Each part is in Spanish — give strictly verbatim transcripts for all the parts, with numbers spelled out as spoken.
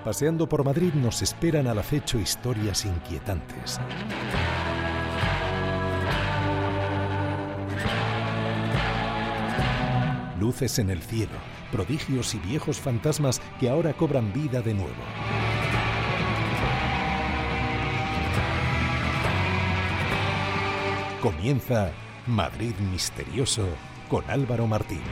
Paseando por Madrid nos esperan al acecho historias inquietantes. Luces en el cielo, prodigios y viejos fantasmas que ahora cobran vida de nuevo. Comienza Madrid Misterioso con Álvaro Martín.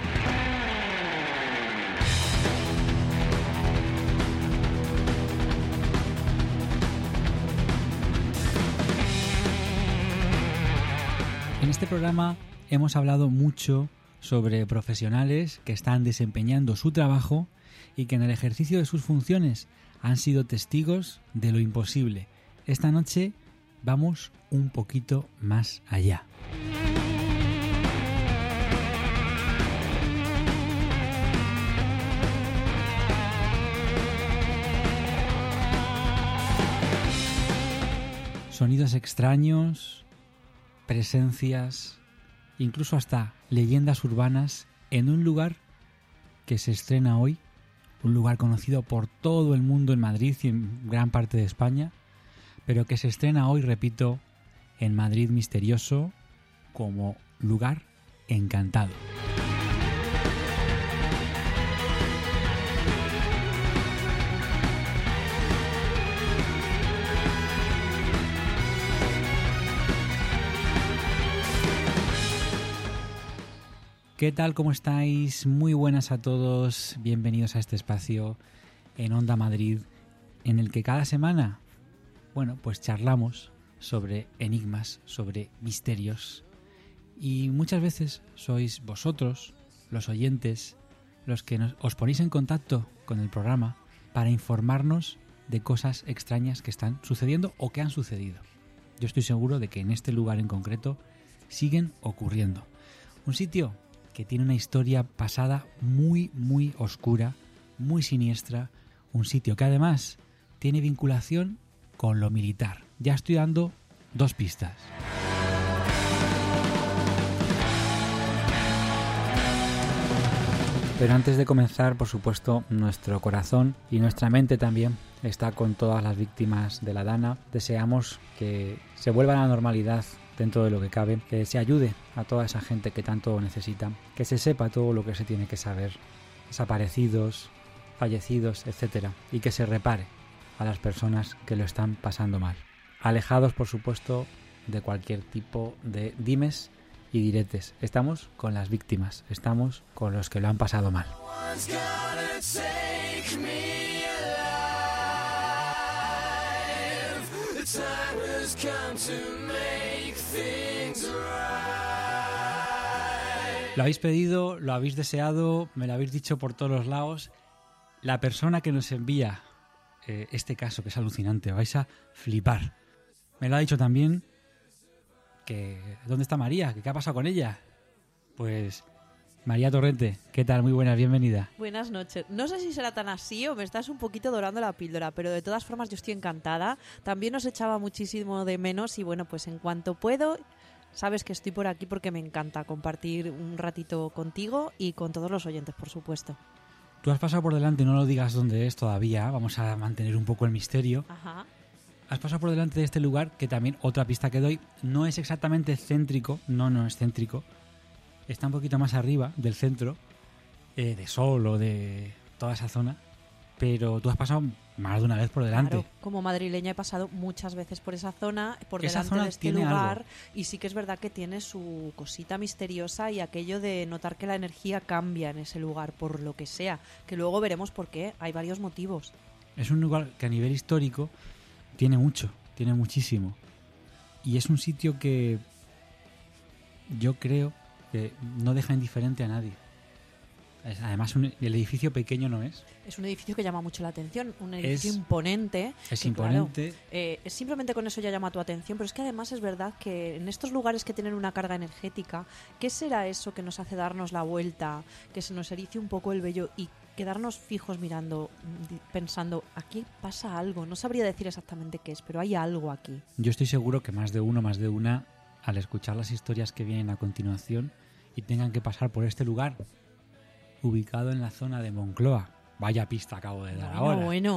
En este programa hemos hablado mucho sobre profesionales que están desempeñando su trabajo y que en el ejercicio de sus funciones han sido testigos de lo imposible. Esta noche vamos un poquito más allá. Sonidos extraños, presencias, incluso hasta leyendas urbanas en un lugar que se estrena hoy, un lugar conocido por todo el mundo en Madrid y en gran parte de España, pero que se estrena hoy, repito, en Madrid Misterioso como lugar encantado. ¿Qué tal? ¿Cómo estáis? Muy buenas a todos. Bienvenidos a este espacio en Onda Madrid, en el que cada semana, bueno, pues charlamos sobre enigmas, sobre misterios. Y muchas veces sois vosotros, los oyentes, los que nos, os ponéis en contacto con el programa para informarnos de cosas extrañas que están sucediendo o que han sucedido. Yo estoy seguro de que en este lugar en concreto siguen ocurriendo. Un sitio que tiene una historia pasada muy, muy oscura, muy siniestra, un sitio que además tiene vinculación con lo militar. Ya estoy dando dos pistas. Pero antes de comenzar, por supuesto, nuestro corazón y nuestra mente también está con todas las víctimas de la Dana. Deseamos que se vuelva a la normalidad dentro de lo que cabe, que se ayude a toda esa gente que tanto necesita, que se sepa todo lo que se tiene que saber, desaparecidos, fallecidos, etcétera, y que se repare a las personas que lo están pasando mal. Alejados, por supuesto, de cualquier tipo de dimes y diretes. Estamos con las víctimas, estamos con los que lo han pasado mal. Lo habéis pedido, lo habéis deseado, me lo habéis dicho por todos los lados. La persona que nos envía eh, este caso, que es alucinante, vais a flipar. Me lo ha dicho también que ¿dónde está María? ¿Qué ha pasado con ella? Pues María Torrente, ¿qué tal? Muy buenas, bienvenida. Buenas noches. No sé si será tan así o me estás un poquito dorando la píldora, pero de todas formas yo estoy encantada. También os echaba muchísimo de menos y bueno, pues en cuanto puedo, sabes que estoy por aquí porque me encanta compartir un ratito contigo y con todos los oyentes, por supuesto. Tú has pasado por delante, no lo digas dónde es todavía, vamos a mantener un poco el misterio. Ajá. Has pasado por delante de este lugar que también, otra pista que doy, no es exactamente céntrico, no, no es céntrico. Está un poquito más arriba del centro, eh, de Sol o de toda esa zona, pero tú has pasado más de una vez por delante. Claro, como madrileña he pasado muchas veces por esa zona, por Esa delante zona de este tiene lugar, algo. y sí que es verdad que tiene su cosita misteriosa y aquello de notar que la energía cambia en ese lugar, por lo que sea, que luego veremos por qué, hay varios motivos. Es un lugar que a nivel histórico tiene mucho, tiene muchísimo. Y es un sitio que yo creo que no deja indiferente a nadie. Además, un, el edificio pequeño no es. Es un edificio que llama mucho la atención, un edificio Es- imponente. Es que, imponente. claro, eh, simplemente con eso ya llama tu atención, pero es que además es verdad que en estos lugares que tienen una carga energética, ¿qué será eso que nos hace darnos la vuelta, que se nos erice un poco el vello y quedarnos fijos mirando, di- pensando, aquí pasa algo? No sabría decir exactamente qué es, pero hay algo aquí. Yo estoy seguro que más de uno, más de una, al escuchar las historias que vienen a continuación y tengan que pasar por este lugar, ubicado en la zona de Moncloa. Vaya pista acabo de dar Bueno, ahora. bueno.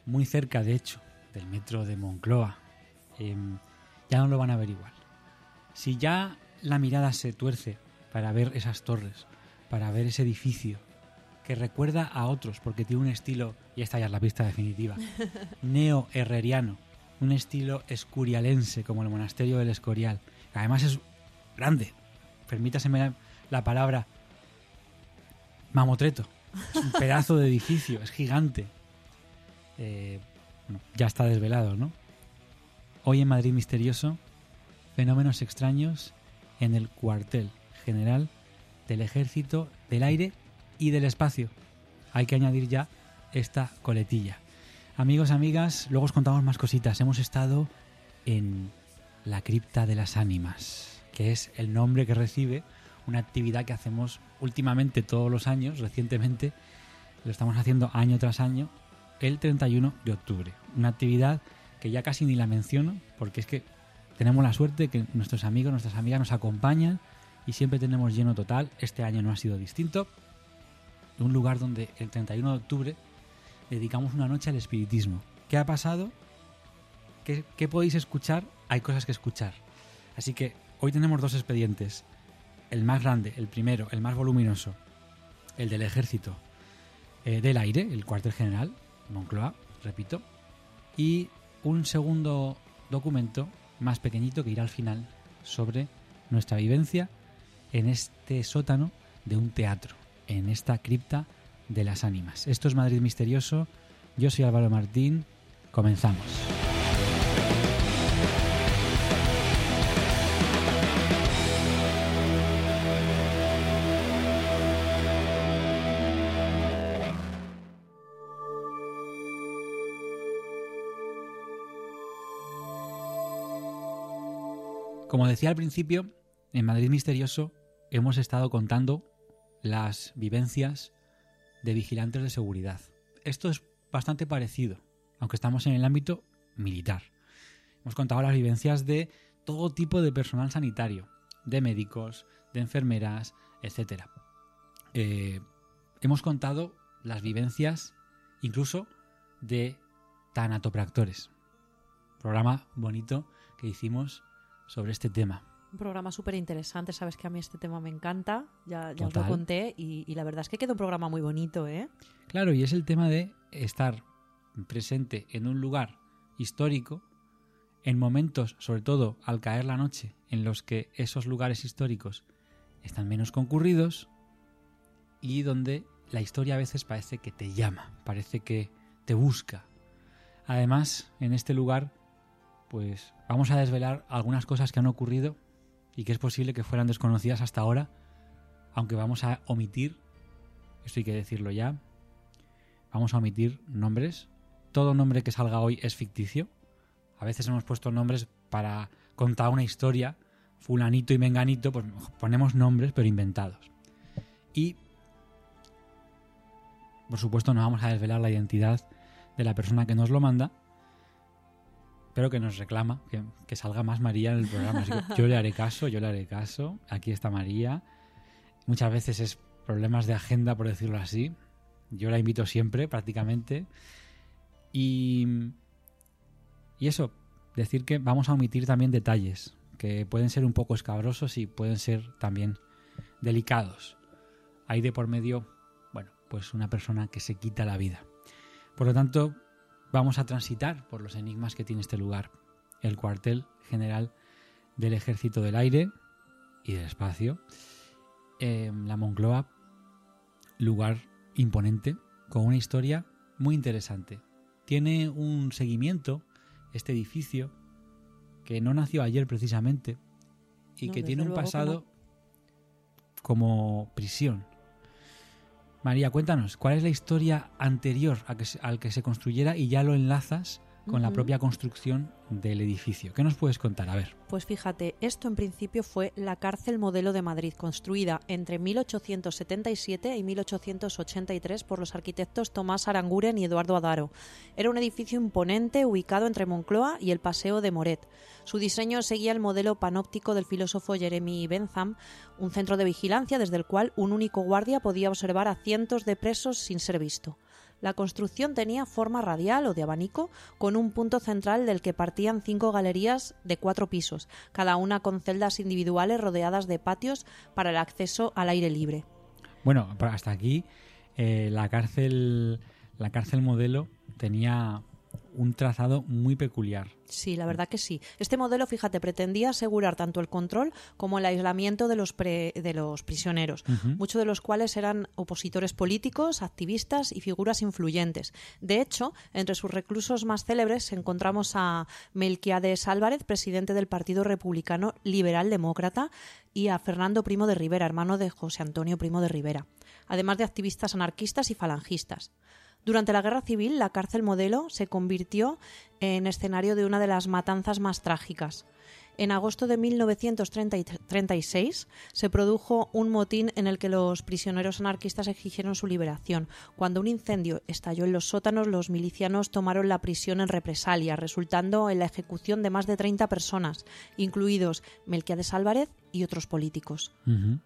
muy cerca de hecho del metro de Moncloa, eh, ya no lo van a ver igual. Si ya la mirada se tuerce para ver esas torres, para ver ese edificio que recuerda a otros porque tiene un estilo, y esta ya es la pista definitiva, neo-herreriano, un estilo escurialense como el monasterio del Escorial, que además es grande, permítaseme la, la palabra, mamotreto, es un pedazo de edificio, es gigante. Eh, bueno, ya está desvelado, ¿no? Hoy en Madrid Misterioso, fenómenos extraños en el cuartel general del Ejército del Aire y del Espacio. Hay que añadir ya esta coletilla. Amigos, amigas, luego os contamos más cositas. Hemos estado en la Cripta de las Ánimas, que es el nombre que recibe una actividad que hacemos últimamente todos los años, recientemente, lo estamos haciendo año tras año, el treinta y uno de octubre. Una actividad que ya casi ni la menciono, porque es que tenemos la suerte que nuestros amigos, nuestras amigas nos acompañan y siempre tenemos lleno total. Este año no ha sido distinto. Un lugar donde el treinta y uno de octubre dedicamos una noche al espiritismo. ¿Qué ha pasado? ¿Qué, qué podéis escuchar? Hay cosas que escuchar. Así que hoy tenemos dos expedientes. El más grande, el primero, el más voluminoso, el del Ejército eh, del Aire, el cuartel general, Moncloa, repito, y un segundo documento más pequeñito que irá al final sobre nuestra vivencia en este sótano de un teatro, en esta cripta de las ánimas. Esto es Madrid Misterioso, yo soy Álvaro Martín, comenzamos. Como decía al principio, en Madrid Misterioso hemos estado contando las vivencias de vigilantes de seguridad. Esto es bastante parecido, aunque estamos en el ámbito militar. Hemos contado las vivencias de todo tipo de personal sanitario, de médicos, de enfermeras, etcétera. Eh, hemos contado las vivencias incluso de tanatopractores. Programa bonito que hicimos sobre este tema. Un programa súper interesante, sabes que a mí este tema me encanta, ya, ya os Total. lo conté y, y la verdad es que queda un programa muy bonito, ¿eh? Claro, y es el tema de estar presente en un lugar histórico, en momentos, sobre todo al caer la noche, en los que esos lugares históricos están menos concurridos y donde la historia a veces parece que te llama, parece que te busca. Además, en este lugar, pues vamos a desvelar algunas cosas que han ocurrido y que es posible que fueran desconocidas hasta ahora, aunque vamos a omitir, esto hay que decirlo ya, vamos a omitir nombres. Todo nombre que salga hoy es ficticio. A veces hemos puesto nombres para contar una historia, fulanito y menganito, pues ponemos nombres pero inventados. Y, por supuesto, no vamos a desvelar la identidad de la persona que nos lo manda, pero que nos reclama que, que salga más María en el programa. Así que yo le haré caso, yo le haré caso. Aquí está María. Muchas veces es problemas de agenda, por decirlo así. Yo la invito siempre, prácticamente. Y, y eso, decir que vamos a omitir también detalles que pueden ser un poco escabrosos y pueden ser también delicados. Hay de por medio, bueno, pues una persona que se quita la vida. Por lo tanto, vamos a transitar por los enigmas que tiene este lugar, el cuartel general del Ejército del Aire y del Espacio, eh, la Moncloa, lugar imponente, con una historia muy interesante. Tiene un seguimiento, este edificio, que no nació ayer precisamente, y No, que desde tiene un luego que pasado no. como prisión. María, cuéntanos, ¿cuál es la historia anterior a que se, al que se construyera y ya lo enlazas con la Ujú. propia construcción del edificio? ¿Qué nos puedes contar? A ver. Pues fíjate, esto en principio fue la cárcel modelo de Madrid, construida entre mil ochocientos setenta y siete y mil ochocientos ochenta y tres por los arquitectos Tomás Aranguren y Eduardo Adaro. Era un edificio imponente ubicado entre Moncloa y el Paseo de Moret. Su diseño seguía el modelo panóptico del filósofo Jeremy Bentham, un centro de vigilancia desde el cual un único guardia podía observar a cientos de presos sin ser visto. La construcción tenía forma radial o de abanico, con un punto central del que partían cinco galerías de cuatro pisos, cada una con celdas individuales rodeadas de patios para el acceso al aire libre. Bueno, hasta aquí eh, la cárcel, la cárcel modelo tenía un trazado muy peculiar. Sí, la verdad que sí. Este modelo, fíjate, pretendía asegurar tanto el control como el aislamiento de los, pre, de los prisioneros, uh-huh. muchos de los cuales eran opositores políticos, activistas y figuras influyentes. De hecho, entre sus reclusos más célebres encontramos a Melquiades Álvarez, presidente del Partido Republicano Liberal Demócrata, y a Fernando Primo de Rivera, hermano de José Antonio Primo de Rivera, además de activistas anarquistas y falangistas. Durante la Guerra Civil, la cárcel modelo se convirtió en escenario de una de las matanzas más trágicas. En agosto de mil novecientos treinta y seis se produjo un motín en el que los prisioneros anarquistas exigieron su liberación. Cuando un incendio estalló en los sótanos, los milicianos tomaron la prisión en represalia, resultando en la ejecución de más de treinta personas, incluidos Melquiades Álvarez y otros políticos. Uh-huh.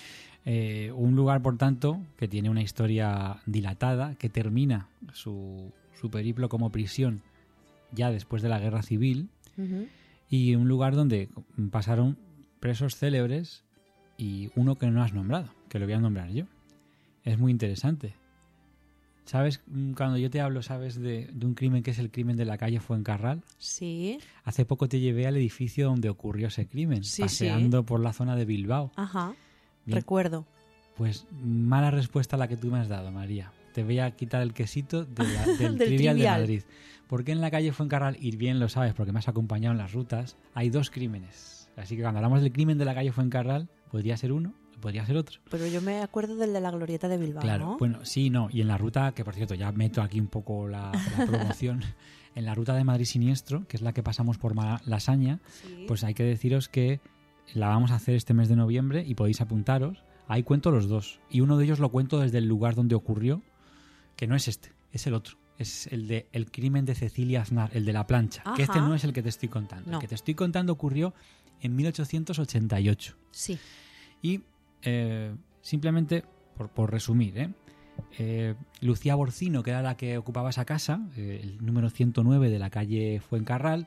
Eh, un lugar, por tanto, que tiene una historia dilatada, que termina su, su periplo como prisión ya después de la Guerra Civil, uh-huh. y un lugar donde pasaron presos célebres y uno que no has nombrado, que lo voy a nombrar yo. Es muy interesante. ¿Sabes? Cuando yo te hablo, ¿sabes de, de un crimen que es el crimen de la calle Fuencarral? Sí. Hace poco te llevé al edificio donde ocurrió ese crimen, sí, paseando sí. por la zona de Bilbao. Ajá. Bien. Recuerdo. Pues mala respuesta la que tú me has dado, María. Te voy a quitar el quesito de la, del, del trivial, trivial de Madrid. Porque en la calle Fuencarral, y bien lo sabes porque me has acompañado en las rutas, hay dos crímenes. Así que cuando hablamos del crimen de la calle Fuencarral, podría ser uno o podría ser otro. Pero yo me acuerdo del de la Glorieta de Bilbao, claro, ¿no? Bueno, sí, no. Y en la ruta, que por cierto, ya meto aquí un poco la, la promoción, en la ruta de Madrid Siniestro, que es la que pasamos por Malasaña, sí. Pues hay que deciros que la vamos a hacer este mes de noviembre y podéis apuntaros. Ahí cuento los dos. Y uno de ellos lo cuento desde el lugar donde ocurrió, que no es este, es el otro. Es el de el crimen de Cecilia Aznar, el de la plancha. Ajá. Que este no es el que te estoy contando. No. El que te estoy contando ocurrió en mil ochocientos ochenta y ocho. Sí. Y eh, simplemente, por, por resumir, ¿eh? Eh, Lucía Borcino, que era la que ocupaba esa casa, eh, el número ciento nueve de la calle Fuencarral,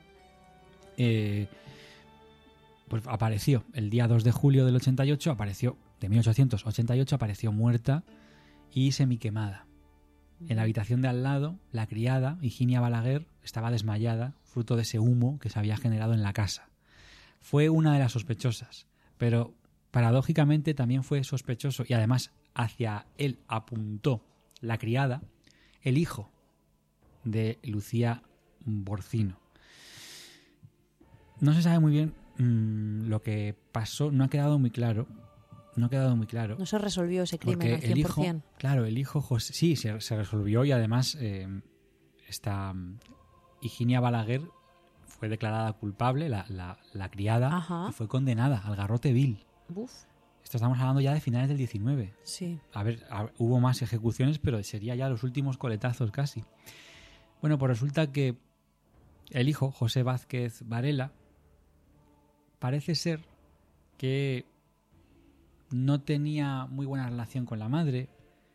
eh, pues apareció el día dos de julio del ochenta y ocho, apareció de mil ochocientos ochenta y ocho, apareció muerta y semiquemada. En la habitación de al lado, la criada, Higinia Balaguer, estaba desmayada, fruto de ese humo que se había generado en la casa. Fue una de las sospechosas, pero paradójicamente también fue sospechoso, y además hacia él apuntó la criada, el hijo de Lucía Borcino. No se sabe muy bien mmm, lo que pasó, no ha quedado muy claro. No ha quedado muy claro. No se resolvió ese crimen al cien por ciento. El hijo, claro, el hijo José, sí, se, se resolvió, y además eh, esta um, Higinia Balaguer fue declarada culpable, la, la, la criada, Ajá. y fue condenada al garrote vil. Uf. Esto estamos hablando ya de finales del diecinueve. Sí. A ver, a, hubo más ejecuciones, pero sería ya los últimos coletazos casi. Bueno, pues resulta que el hijo, José Vázquez Varela, parece ser que no tenía muy buena relación con la madre,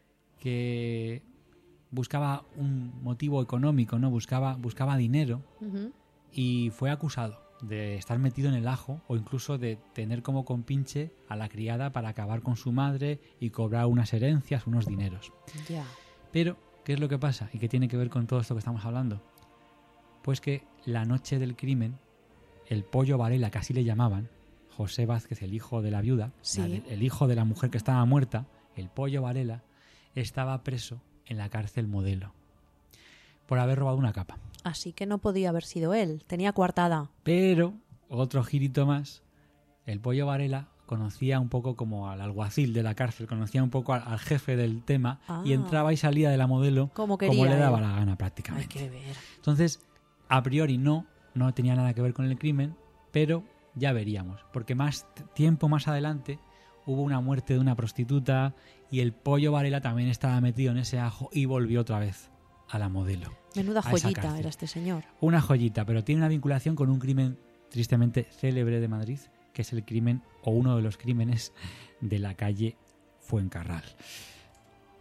que buscaba un motivo económico, no buscaba buscaba dinero, uh-huh. y fue acusado de estar metido en el ajo, o incluso de tener como compinche a la criada para acabar con su madre y cobrar unas herencias, unos dineros. Yeah. Pero, ¿qué es lo que pasa? ¿Y qué tiene que ver con todo esto que estamos hablando? Pues que la noche del crimen, el Pollo Varela, que así le llamaban, José Vázquez, el hijo de la viuda, sí. la, el hijo de la mujer que estaba muerta, el Pollo Varela, estaba preso en la cárcel modelo por haber robado una capa. Así que no podía haber sido él, tenía coartada. Pero, otro girito más, el Pollo Varela conocía un poco como al alguacil de la cárcel, conocía un poco al, al jefe del tema, ah. y entraba y salía de la modelo como, como le daba él. la gana prácticamente. Hay que ver. Entonces, a priori no, no tenía nada que ver con el crimen, pero ya veríamos, porque más t- tiempo más adelante hubo una muerte de una prostituta y el Pollo Varela también estaba metido en ese ajo y volvió otra vez a la modelo. Menuda joyita era este señor. Una joyita, pero tiene una vinculación con un crimen tristemente célebre de Madrid, que es el crimen, o uno de los crímenes, de la calle Fuencarral.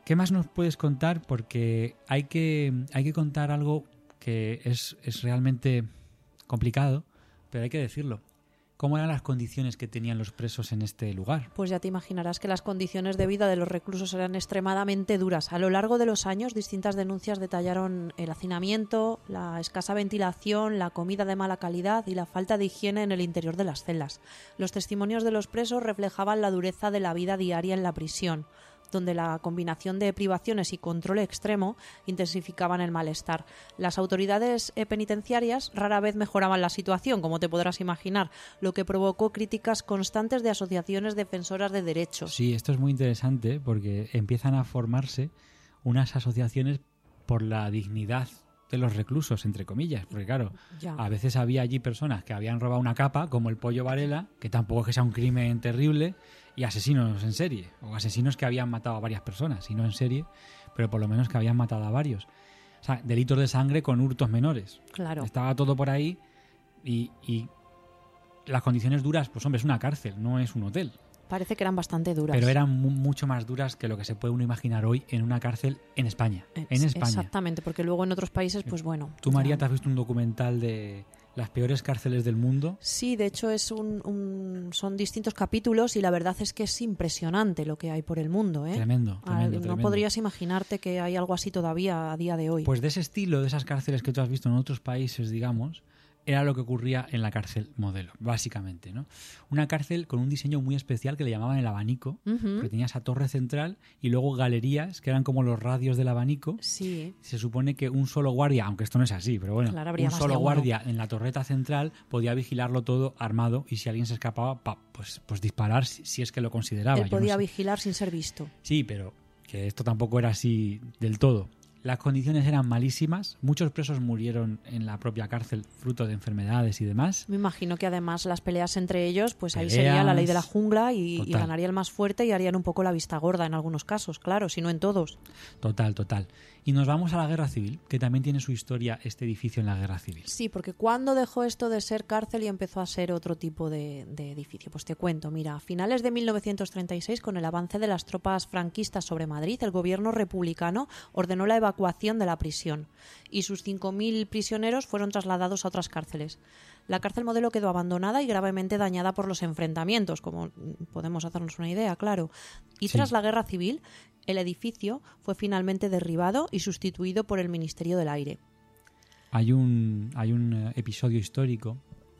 ¿qué más nos puedes contar? Porque hay que, hay que contar algo que es, es realmente complicado, pero hay que decirlo. ¿Cómo eran las condiciones que tenían los presos en este lugar? Pues ya te imaginarás que las condiciones de vida de los reclusos eran extremadamente duras. A lo largo de los años, distintas denuncias detallaron el hacinamiento, la escasa ventilación, la comida de mala calidad y la falta de higiene en el interior de las celdas. Los testimonios de los presos reflejaban la dureza de la vida diaria en la prisión, donde la combinación de privaciones y control extremo intensificaban el malestar. Las autoridades eh, penitenciarias rara vez mejoraban la situación, como te podrás imaginar, lo que provocó críticas constantes de asociaciones defensoras de derechos. Sí, esto es muy interesante porque empiezan a formarse unas asociaciones por la dignidad de los reclusos, entre comillas, porque claro, Ya. a veces había allí personas que habían robado una capa, como el Pollo Varela, que tampoco es que sea un crimen terrible, y asesinos en serie, o asesinos que habían matado a varias personas, y no en serie, pero por lo menos que habían matado a varios. O sea, delitos de sangre con hurtos menores. Claro. Estaba todo por ahí y, y las condiciones duras, pues hombre, es una cárcel, no es un hotel. Parece que eran bastante duras. Pero eran mu- mucho más duras que lo que se puede uno imaginar hoy en una cárcel en España. Es- En España. Exactamente, porque luego en otros países, pues bueno. Tú, ya- María, ¿te has visto un documental de las peores cárceles del mundo? Sí, de hecho es un, un- son distintos capítulos y la verdad es que es impresionante lo que hay por el mundo, ¿eh? Tremendo, Ah, tremendo, no tremendo. podrías imaginarte que hay algo así todavía a día de hoy. Pues de ese estilo, de esas cárceles que tú has visto en otros países, digamos, era lo que ocurría en la cárcel modelo, básicamente, ¿no? Una cárcel con un diseño muy especial que le llamaban el abanico, Ujú. porque tenía esa torre central y luego galerías que eran como los radios del abanico. Sí, Se supone que un solo guardia, aunque esto no es así, pero bueno, Claro, habría un más solo de uno. guardia en la torreta central podía vigilarlo todo armado y si alguien se escapaba, pa, pues, pues disparar si, si es que lo consideraba. él Yo no podía sé. vigilar sin ser visto. Sí, pero que esto tampoco era así del todo. Las condiciones eran malísimas, muchos presos murieron en la propia cárcel fruto de enfermedades y demás. Me imagino que además las peleas entre ellos, pues ahí Peleas, sería la ley de la jungla y, y total. ganaría el más fuerte y harían un poco la vista gorda en algunos casos, claro, si no en todos. Total, total. Y nos vamos a la Guerra Civil, que también tiene su historia este edificio en la Guerra Civil. Sí, porque ¿cuándo dejó esto de ser cárcel y empezó a ser otro tipo de, de edificio? Pues te cuento, mira, a finales de mil novecientos treinta y seis, con el avance de las tropas franquistas sobre Madrid, el gobierno republicano ordenó la evacuación de la prisión y sus cinco mil prisioneros fueron trasladados a otras cárceles. La cárcel modelo quedó abandonada y gravemente dañada por los enfrentamientos, como mm, podemos hacernos una idea, claro. Y Sí. tras la Guerra Civil, el edificio fue finalmente derribado y sustituido por el Ministerio del Aire. Hay un, hay un eh, episodio histórico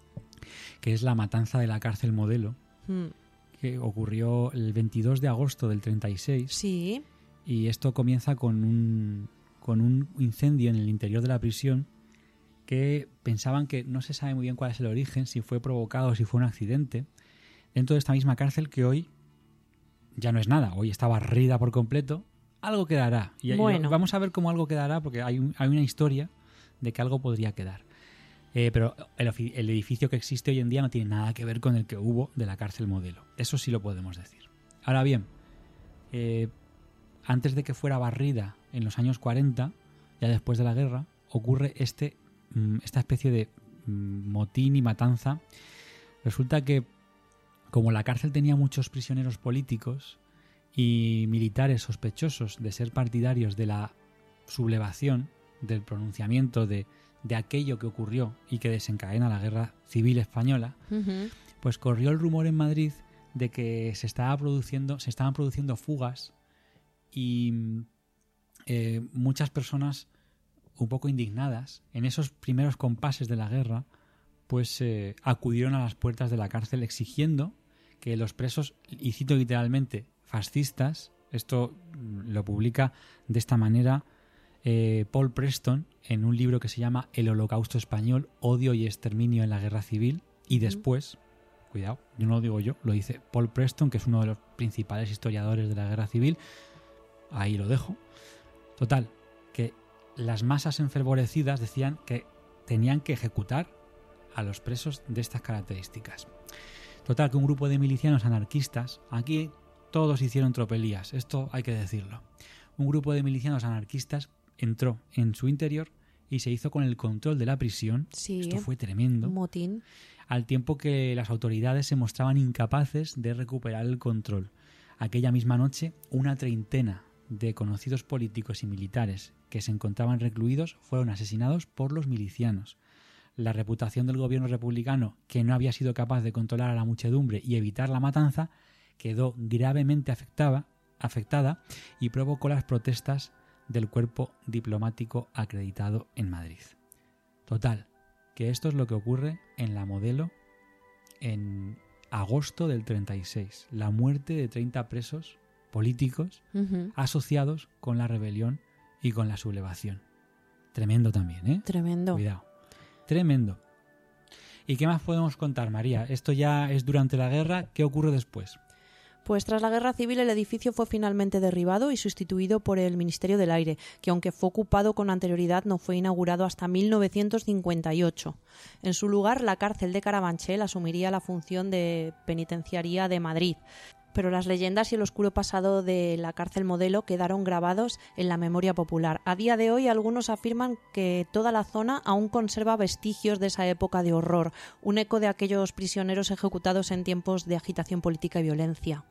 que es la matanza de la cárcel modelo, Mm, que ocurrió el veintidós de agosto del treinta y seis. Sí, Y esto comienza con un, con un incendio en el interior de la prisión que pensaban que no se sabe muy bien cuál es el origen, si fue provocado o si fue un accidente, dentro de esta misma cárcel que hoy ya no es nada, hoy está barrida por completo. Algo quedará. Y y Bueno. vamos a ver cómo algo quedará, porque hay, un- hay una historia de que algo podría quedar. Eh, pero el, ofi- el edificio que existe hoy en día no tiene nada que ver con el que hubo de la cárcel modelo. Eso sí lo podemos decir. Ahora bien, eh, antes de que fuera barrida en los años cuarenta, ya después de la guerra, ocurre este, mm, esta especie de mm, motín y matanza. Resulta que, como la cárcel tenía muchos prisioneros políticos y militares sospechosos de ser partidarios de la sublevación, del pronunciamiento de, de aquello que ocurrió y que desencadena la Guerra Civil Española, ujú, pues corrió el rumor en Madrid de que se estaba produciendo, se estaban produciendo fugas y eh, muchas personas un poco indignadas en esos primeros compases de la guerra, pues eh, acudieron a las puertas de la cárcel exigiendo que los presos, y cito literalmente, fascistas, esto mm, lo publica de esta manera eh, Paul Preston en un libro que se llama El Holocausto Español, Odio y Exterminio en la Guerra Civil, y después, cuidado, yo no lo digo yo, lo dice Paul Preston, que es uno de los principales historiadores de la Guerra Civil, ahí lo dejo. Total, que las masas enfervorecidas decían que tenían que ejecutar a los presos de estas características. Total, que un grupo de milicianos anarquistas, aquí todos hicieron tropelías, esto hay que decirlo. Un grupo de milicianos anarquistas entró en su interior y se hizo con el control de la prisión. Sí. Esto fue tremendo. un motín. Al tiempo que las autoridades se mostraban incapaces de recuperar el control. Aquella misma noche, una treintena de conocidos políticos y militares que se encontraban recluidos fueron asesinados por los milicianos. La reputación del gobierno republicano, que no había sido capaz de controlar a la muchedumbre y evitar la matanza, quedó gravemente afectada, afectada y provocó las protestas del cuerpo diplomático acreditado en Madrid. Total, que esto es lo que ocurre en La Modelo en agosto del treinta y seis. La muerte de treinta presos políticos uh-huh. asociados con la rebelión y con la sublevación. Tremendo también, ¿eh? Tremendo. Cuidado. Tremendo. ¿Y qué más podemos contar, María? Esto ya es durante la guerra. ¿Qué ocurre después? Pues tras la Guerra Civil el edificio fue finalmente derribado y sustituido por el Ministerio del Aire, que aunque fue ocupado con anterioridad no fue inaugurado hasta mil novecientos cincuenta y ocho. En su lugar, la cárcel de Carabanchel asumiría la función de penitenciaría de Madrid. Pero las leyendas y el oscuro pasado de la cárcel Modelo quedaron grabados en la memoria popular. A día de hoy algunos afirman que toda la zona aún conserva vestigios de esa época de horror, un eco de aquellos prisioneros ejecutados en tiempos de agitación política y violencia.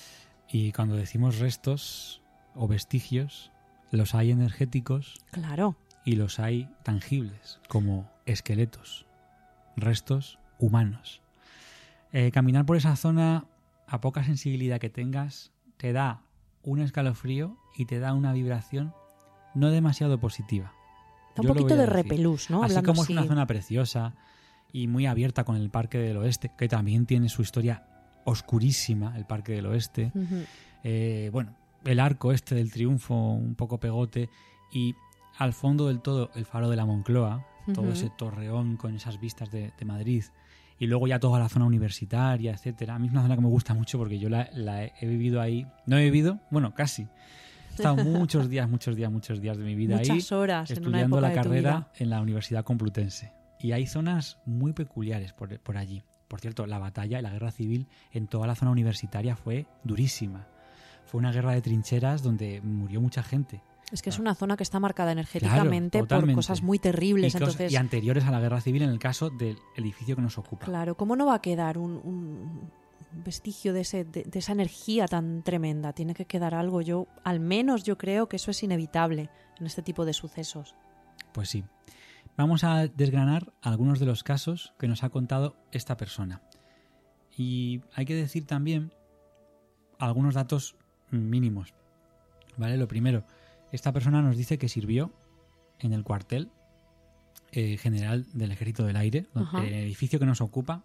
Y cuando decimos restos o vestigios, los hay energéticos, claro, y los hay tangibles, como esqueletos, restos humanos. Eh, caminar por esa zona, a poca sensibilidad que tengas, te da un escalofrío y te da una vibración no demasiado positiva. Da un Yo poquito de repelús, ¿no? Así Hablando como así. Es una zona preciosa y muy abierta con el Parque del Oeste, que también tiene su historia oscurísima, el Parque del Oeste. Uh-huh. Eh, bueno, el arco este del Triunfo, un poco pegote, y al fondo del todo el Faro de la Moncloa, uh-huh. todo ese torreón con esas vistas de, de Madrid. Y luego ya toda la zona universitaria, etcétera. A mí es una zona que me gusta mucho porque yo la, la he, he vivido ahí. No he vivido, bueno, casi. He estado muchos días, muchos días, muchos días de mi vida Muchas ahí. Muchas horas estudiando en una época la de tu carrera vida. En la Universidad Complutense. Y hay zonas muy peculiares por, por allí. Por cierto, la batalla y la guerra civil en toda la zona universitaria fue durísima. Fue una guerra de trincheras donde murió mucha gente. Es que es una zona que está marcada energéticamente claro, por cosas muy terribles. Y, entonces... cosas, y anteriores a la guerra civil en el caso del edificio que nos ocupa. Claro, ¿cómo no va a quedar un, un vestigio de, ese, de, de esa energía tan tremenda? Tiene que quedar algo. Yo, al menos yo creo que eso es inevitable en este tipo de sucesos. Pues sí. Vamos a desgranar algunos de los casos que nos ha contado esta persona. Y hay que decir también algunos datos mínimos. ¿Vale? Lo primero, esta persona nos dice que sirvió en el cuartel eh, general del Ejército del Aire, Ajá. el edificio que nos ocupa,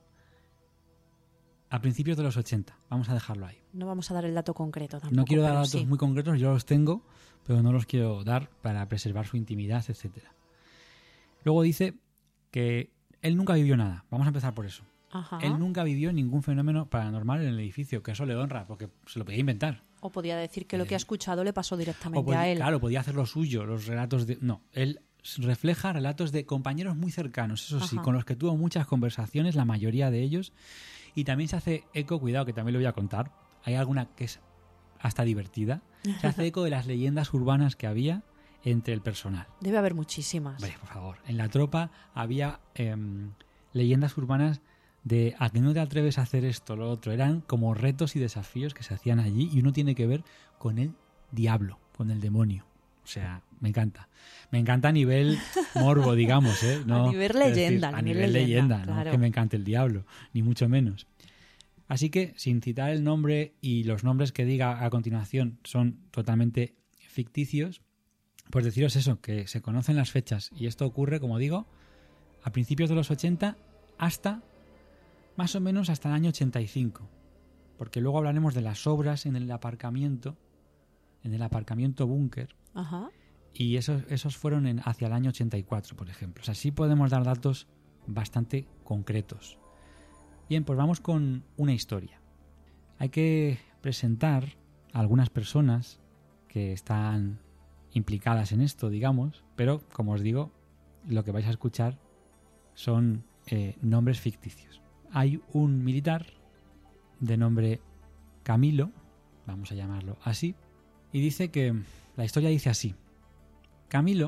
a principios de los ochenta. Vamos a dejarlo ahí. No vamos a dar el dato concreto tampoco. No quiero dar datos sí. muy concretos, yo los tengo, pero no los quiero dar para preservar su intimidad, etcétera. Luego dice que él nunca vivió nada. Vamos a empezar por eso. Ajá. Él nunca vivió ningún fenómeno paranormal en el edificio, que eso le honra, porque se lo podía inventar. O podía decir que lo que ha escuchado le pasó directamente podía, a él. Claro, podía hacer lo suyo, los relatos de... No, él refleja relatos de compañeros muy cercanos, eso sí, Ajá. con los que tuvo muchas conversaciones, la mayoría de ellos. Y también se hace eco, cuidado, que también lo voy a contar. Hay alguna que es hasta divertida. Se hace eco de las leyendas urbanas que había entre el personal. Debe haber muchísimas. Hombre, por favor. En la tropa había eh, leyendas urbanas de a que no te atreves a hacer esto, lo otro. Eran como retos y desafíos que se hacían allí y uno tiene que ver con el diablo, con el demonio. O sea, me encanta. Me encanta a nivel morbo, digamos, ¿eh? No, a nivel leyenda. Decir, a nivel leyenda, leyenda claro. No que me encante el diablo, ni mucho menos. Así que, sin citar el nombre y los nombres que diga a continuación son totalmente ficticios, pues deciros eso, que se conocen las fechas y esto ocurre, como digo, a principios de los ochenta hasta más o menos hasta el año ochenta y cinco, porque luego hablaremos de las obras en el aparcamiento, en el aparcamiento búnker, Ajá. y esos, esos fueron en, hacia el año ochenta y cuatro, por ejemplo. O sea, sí podemos dar datos bastante concretos. Bien, pues vamos con una historia. Hay que presentar a algunas personas que están implicadas en esto, digamos, pero, como os digo, lo que vais a escuchar son eh, nombres ficticios. Hay un militar de nombre Camilo, vamos a llamarlo así, y dice que la historia dice así. Camilo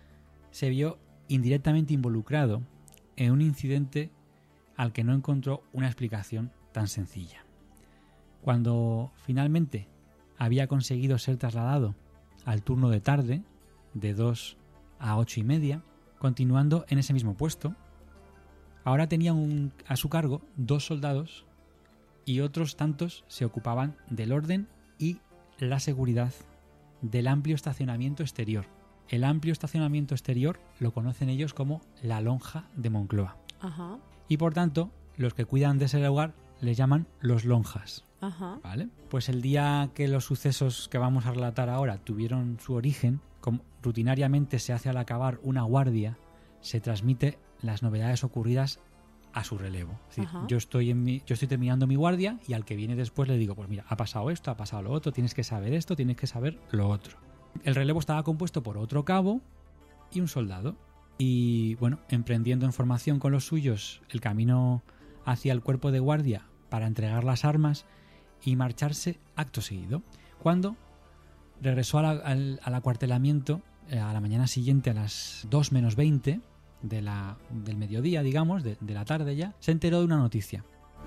se vio indirectamente involucrado en un incidente al que no encontró una explicación tan sencilla. Cuando finalmente había conseguido ser trasladado al turno de tarde, de dos a ocho y media, continuando en ese mismo puesto. Ahora tenía un, a su cargo dos soldados y otros tantos se ocupaban del orden y la seguridad del amplio estacionamiento exterior. El amplio estacionamiento exterior lo conocen ellos como la lonja de Moncloa. Ajá. Y por tanto, los que cuidan de ese lugar les llaman los lonjas. Ajá. ¿Vale? Pues el día que los sucesos que vamos a relatar ahora tuvieron su origen, como rutinariamente se hace al acabar una guardia, se transmite las novedades ocurridas a su relevo. Es decir, Ajá. yo estoy en mi, yo estoy terminando mi guardia y al que viene después le digo, pues mira, ha pasado esto, ha pasado lo otro, tienes que saber esto, tienes que saber lo otro. El relevo estaba compuesto por otro cabo y un soldado. Y bueno, emprendiendo en formación con los suyos el camino hacia el cuerpo de guardia para entregar las armas y marcharse acto seguido. Cuando regresó a la, al, al acuartelamiento eh, a la mañana siguiente a las dos menos veinte de la, del mediodía, digamos, de, de la tarde ya, se enteró de una noticia.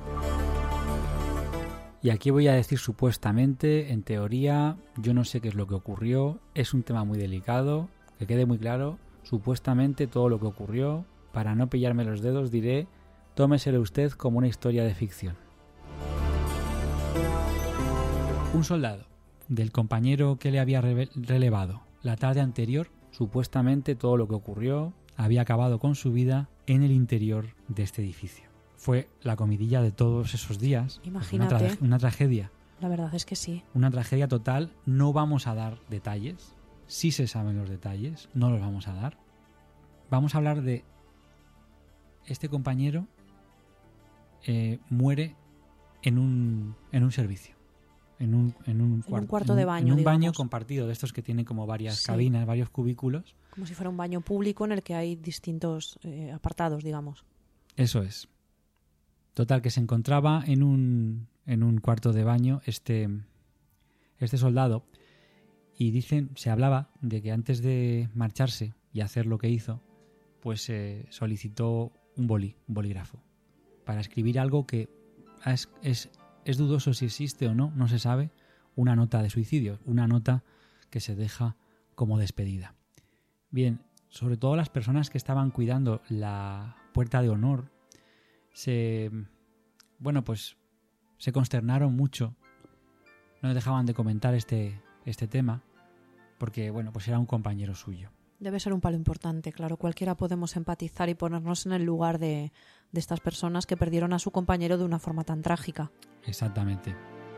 Y aquí voy a decir supuestamente, en teoría, yo no sé qué es lo que ocurrió, es un tema muy delicado, que quede muy claro, supuestamente todo lo que ocurrió, para no pillarme los dedos diré, tómeselo usted como una historia de ficción. Un soldado del compañero que le había relevado la tarde anterior, supuestamente todo lo que ocurrió había acabado con su vida en el interior de este edificio. Fue la comidilla de todos esos días. Imagínate. Una, tra- una tragedia. La verdad es que sí. Una tragedia total. No vamos a dar detalles. Sí se saben los detalles. No los vamos a dar. Vamos a hablar de este compañero eh, muere en un, en un servicio. En un, en un, En un cuart- cuarto en de un- baño, En un digamos. baño compartido, de estos que tienen como varias Sí. cabinas, varios cubículos. Como si fuera un baño público en el que hay distintos eh, apartados, digamos. Eso es. Total, que se encontraba en un, en un cuarto de baño este, este soldado y dicen, se hablaba de que antes de marcharse y hacer lo que hizo, pues eh, solicitó un boli, un bolígrafo, para escribir algo que es, es, es dudoso si existe o no, no se sabe, una nota de suicidio, una nota que se deja como despedida. Bien, sobre todo las personas que estaban cuidando la puerta de honor, se bueno pues se consternaron mucho, no dejaban de comentar este, este tema porque bueno pues era un compañero suyo. Debe ser un palo importante, claro. Cualquiera podemos empatizar y ponernos en el lugar de, de estas personas que perdieron a su compañero de una forma tan trágica. Exactamente.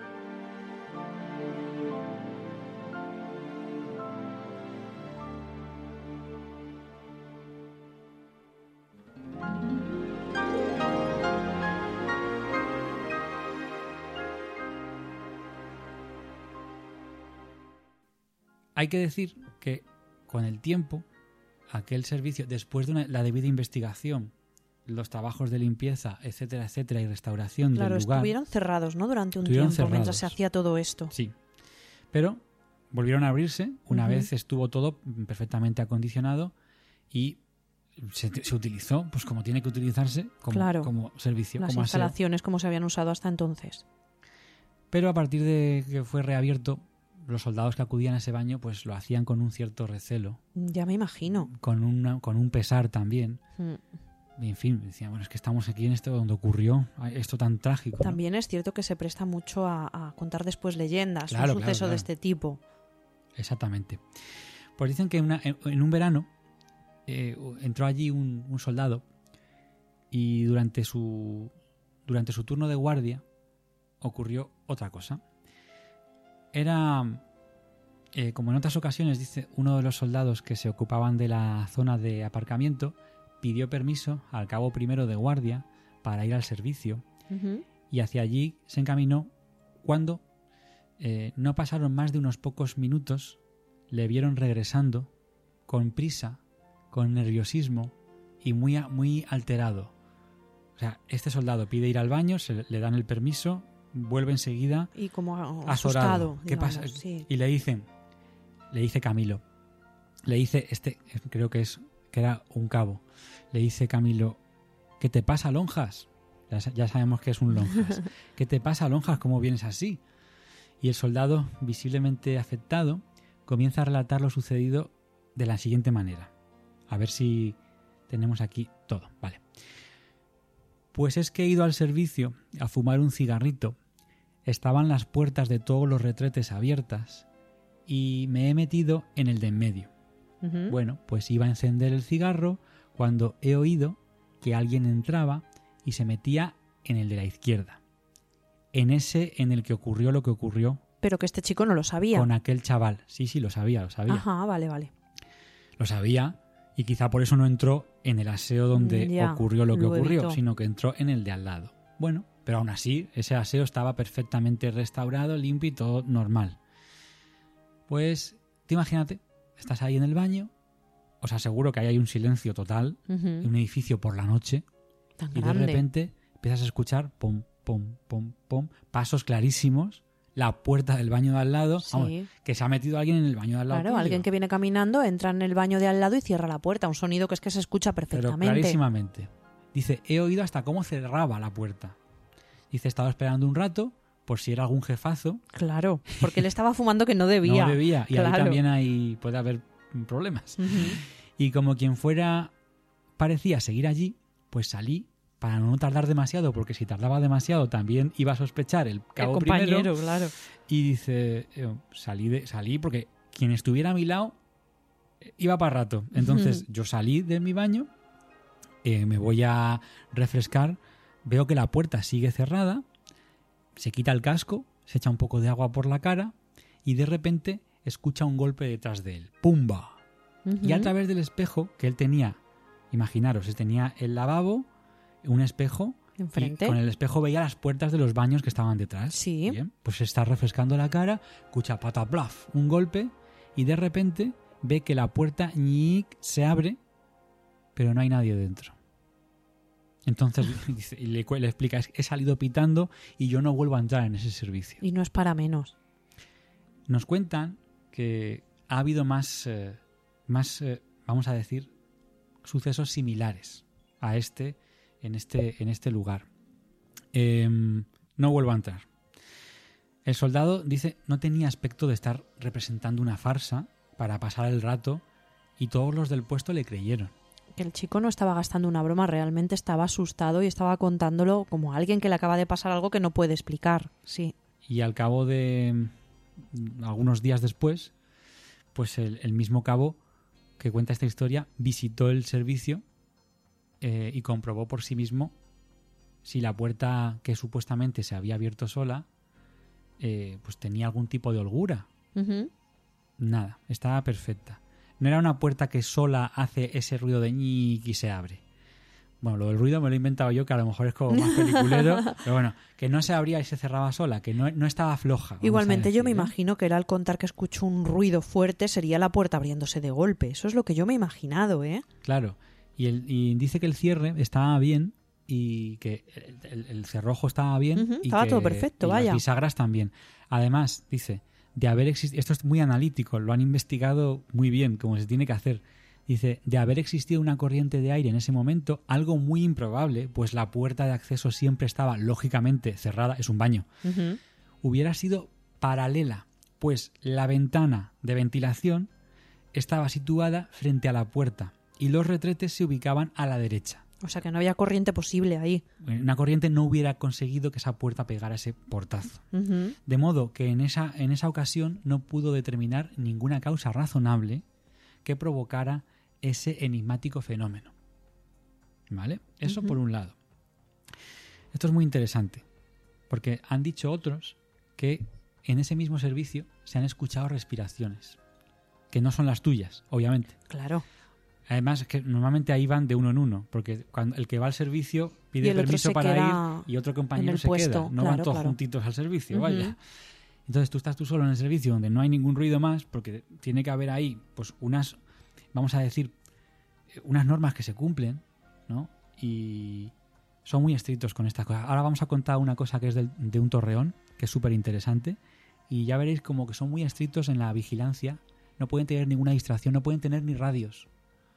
Hay que decir que con el tiempo, aquel servicio, después de una, la debida investigación, los trabajos de limpieza, etcétera, etcétera, y restauración Claro, del lugar... estuvieron cerrados, ¿no? Durante un Estuvieron tiempo, mientras cerrados. se hacía todo esto. Sí, pero volvieron a abrirse una Ujú. vez estuvo todo perfectamente acondicionado y se, se utilizó pues como tiene que utilizarse como, Claro. como servicio, Las como aseo. instalaciones como se habían usado hasta entonces. Pero a partir de que fue reabierto, los soldados que acudían a ese baño pues lo hacían con un cierto recelo, Ya me imagino. con, una, con un pesar también. Mm. Y, en fin, decían, bueno, es que estamos aquí en esto donde ocurrió esto tan trágico, ¿no? También es cierto que se presta mucho a, a contar después leyendas, Claro, un claro, suceso claro. de este tipo. Exactamente. Pues dicen que una- en, en un verano eh, entró allí un, un soldado y durante su, durante su turno de guardia ocurrió otra cosa. Era, eh, como en otras ocasiones, dice, uno de los soldados que se ocupaban de la zona de aparcamiento pidió permiso al cabo primero de guardia para ir al servicio Ujú. y hacia allí se encaminó cuando eh, no pasaron más de unos pocos minutos, le vieron regresando con prisa, con nerviosismo y muy, a- muy alterado. O sea, este soldado pide ir al baño, se le dan el permiso, vuelve enseguida Y como a- azorado. asustado. ¿Qué digamos, pasa? sí. Y le dicen, le dice Camilo, le dice este, creo que es que era un cabo, le dice Camilo, ¿qué te pasa, Lonjas? Ya, sa- ya sabemos que es un Lonjas. ¿Qué te pasa, Lonjas? ¿Cómo vienes así? Y el soldado, visiblemente afectado, comienza a relatar lo sucedido de la siguiente manera. A ver si tenemos aquí todo. Vale. Pues es que he ido al servicio a fumar un cigarrito. Estaban las puertas de todos los retretes abiertas y me he metido en el de en medio. Ujú. Bueno, pues iba a encender el cigarro cuando he oído que alguien entraba y se metía en el de la izquierda. En ese en el que ocurrió lo que ocurrió Pero que este chico no lo sabía. con aquel chaval. Sí, sí, lo sabía, lo sabía. Ajá, vale, vale. Lo sabía y quizá por eso no entró en el aseo donde Ya, ocurrió lo que lo ocurrió, evitó. sino que entró en el de al lado. Bueno, pero aún así, ese aseo estaba perfectamente restaurado, limpio y todo normal. Pues, te imagínate, estás ahí en el baño, os aseguro que ahí hay un silencio total, Ujú. en un edificio por la noche, Tan y de grande. repente empiezas a escuchar pom, pom, pom, pom, pasos clarísimos, la puerta del baño de al lado, Sí. vamos, que se ha metido alguien en el baño de al lado. Claro, tuyo. alguien que viene caminando entra en el baño de al lado y cierra la puerta. Un sonido que es que se escucha Pero perfectamente. clarísimamente. Dice, he oído hasta cómo cerraba la puerta. Dice, estaba esperando un rato por si era algún jefazo. Claro, porque él estaba fumando que no debía. No debía. Y ahí Claro. también hay, puede haber problemas. Ujú. Y como quien fuera parecía seguir allí, pues salí para no tardar demasiado, porque si tardaba demasiado también iba a sospechar el El cabo compañero, primero. claro. Y dice, eh, salí, de, salí porque quien estuviera a mi lado eh, iba para rato. Entonces Ujú. yo salí de mi baño, eh, me voy a refrescar, veo que la puerta sigue cerrada, se quita el casco, se echa un poco de agua por la cara y de repente escucha un golpe detrás de él. ¡Pumba! Y a Ujú. través del espejo que él tenía, imaginaros, él tenía el lavabo, un espejo, Enfrente. y con el espejo veía las puertas de los baños que estaban detrás. Sí. Bien, pues se está refrescando la cara, escucha pataplaf, un golpe, y de repente ve que la puerta ñic, se abre, pero no hay nadie dentro. Entonces dice- y le, cu- le explica, "Es- he salido pitando y yo no vuelvo a entrar en ese servicio". Y no es para menos. Nos cuentan que ha habido más, eh, más eh, vamos a decir, sucesos similares a este en este, en este lugar. Em, no vuelvo a entrar. El soldado dice no tenía aspecto de estar representando una farsa para pasar el rato y todos los del puesto le creyeron. Que el chico no estaba gastando una broma, realmente estaba asustado y estaba contándolo como a alguien que le acaba de pasar algo que no puede explicar. Sí. Y al cabo de mm, algunos días después, pues el, el mismo cabo que cuenta esta historia visitó el servicio eh, y comprobó por sí mismo si la puerta que supuestamente se había abierto sola eh, pues tenía algún tipo de holgura. Ujú. Nada, estaba perfecta. No era una puerta que sola hace ese ruido de ñic y se abre. Bueno, lo del ruido me lo he inventado yo, que a lo mejor es como más peliculero, pero bueno, que no se abría y se cerraba sola, que no, no estaba floja. vamos a Igualmente yo me decir, ¿eh? imagino que era al contar que escucho un ruido fuerte sería la puerta abriéndose de golpe. Eso es lo que yo me he imaginado, ¿eh? Claro, y, el, y dice que el cierre estaba bien y que el, el- el cerrojo estaba bien. Ujú, y estaba que- todo perfecto, y vaya. las bisagras también. Además, dice, de haber existido, esto es muy analítico, lo han investigado muy bien, como se tiene que hacer. Dice, de haber existido una corriente de aire en ese momento, algo muy improbable, pues la puerta de acceso siempre estaba lógicamente cerrada, es un baño, Ujú. hubiera sido paralela, pues la ventana de ventilación estaba situada frente a la puerta y los retretes se ubicaban a la derecha. O sea que no había corriente posible ahí. Una corriente no hubiera conseguido que esa puerta pegara ese portazo. Ujú. De modo que en esa, en esa ocasión no pudo determinar ninguna causa razonable que provocara ese enigmático fenómeno. ¿Vale? Eso Ujú. por un lado. Esto es muy interesante, porque han dicho otros que en ese mismo servicio se han escuchado respiraciones, que no son las tuyas, obviamente. Claro. Además, es que normalmente ahí van de uno en uno, porque cuando el que va al servicio pide Y el otro permiso se para queda ir y otro compañero en el se puesto, queda. No van claro, todos claro. juntitos al servicio, Ujú. vaya. Entonces tú estás tú solo en el servicio donde no hay ningún ruido más, porque tiene que haber ahí pues unas, vamos a decir, eh, unas normas que se cumplen, ¿no? Y son muy estrictos con estas cosas. Ahora vamos a contar una cosa que es del- de un torreón, que es súper interesante, y ya veréis como que son muy estrictos en la vigilancia. No pueden tener ninguna distracción, no pueden tener ni radios.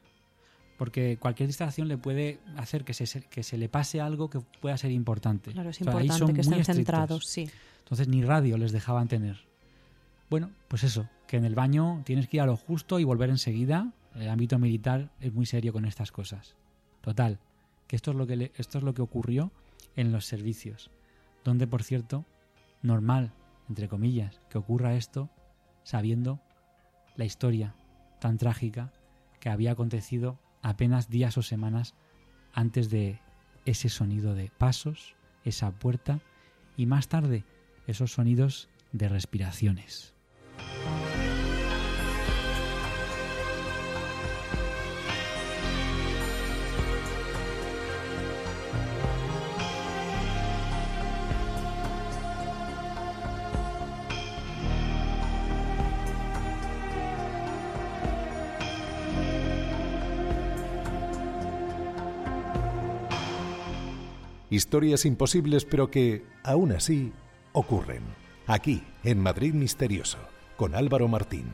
Porque cualquier distracción le puede hacer que se, que se le pase algo que pueda ser importante. Claro, es O sea, ahí importante son que muy estén estrictos. centrados, sí. Entonces ni radio les dejaban tener. Bueno, pues eso, que en el baño tienes que ir a lo justo y volver enseguida. El ámbito militar es muy serio con estas cosas. Total, que esto es lo que, le, esto es lo que ocurrió en los servicios, donde, por cierto, normal, entre comillas, que ocurra esto sabiendo la historia tan trágica que había acontecido apenas días o semanas antes de ese sonido de pasos, esa puerta y más tarde esos sonidos de respiraciones. Historias imposibles, pero que, aún así, ocurren. Aquí, en Madrid Misterioso, con Álvaro Martín.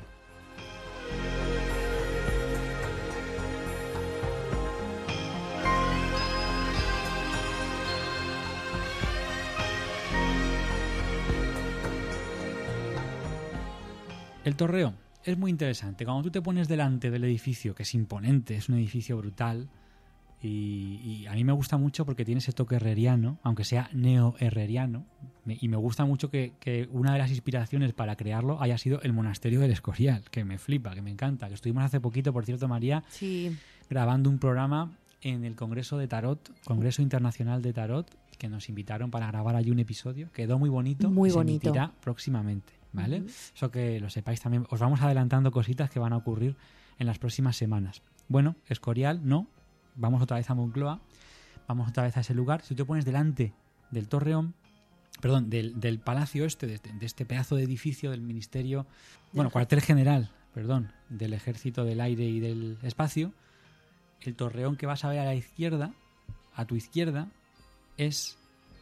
El Torreón es muy interesante. Cuando tú te pones delante del edificio, que es imponente, es un edificio brutal, y, y a mí me gusta mucho porque tiene ese toque herreriano, aunque sea neo-herreriano, y me gusta mucho que, que una de las inspiraciones para crearlo haya sido el monasterio del Escorial, que me flipa, que me encanta, que estuvimos hace poquito, por cierto, María, Sí. grabando un programa en el Congreso de Tarot, Congreso Internacional de Tarot, que nos invitaron para grabar allí un episodio. Quedó muy bonito. Muy y bonito. Se emitirá próximamente, ¿vale? Uh-huh. Eso que lo sepáis también. Os vamos adelantando cositas que van a ocurrir en las próximas semanas. Bueno, Escorial, no. Vamos otra vez a Moncloa. Vamos otra vez a ese lugar. Si tú te pones delante del Torreón, perdón, del, del palacio este, de, de este pedazo de edificio del Ministerio, bueno, cuartel general, perdón, del Ejército del Aire y del Espacio, el Torreón que vas a ver a la izquierda, a tu izquierda, es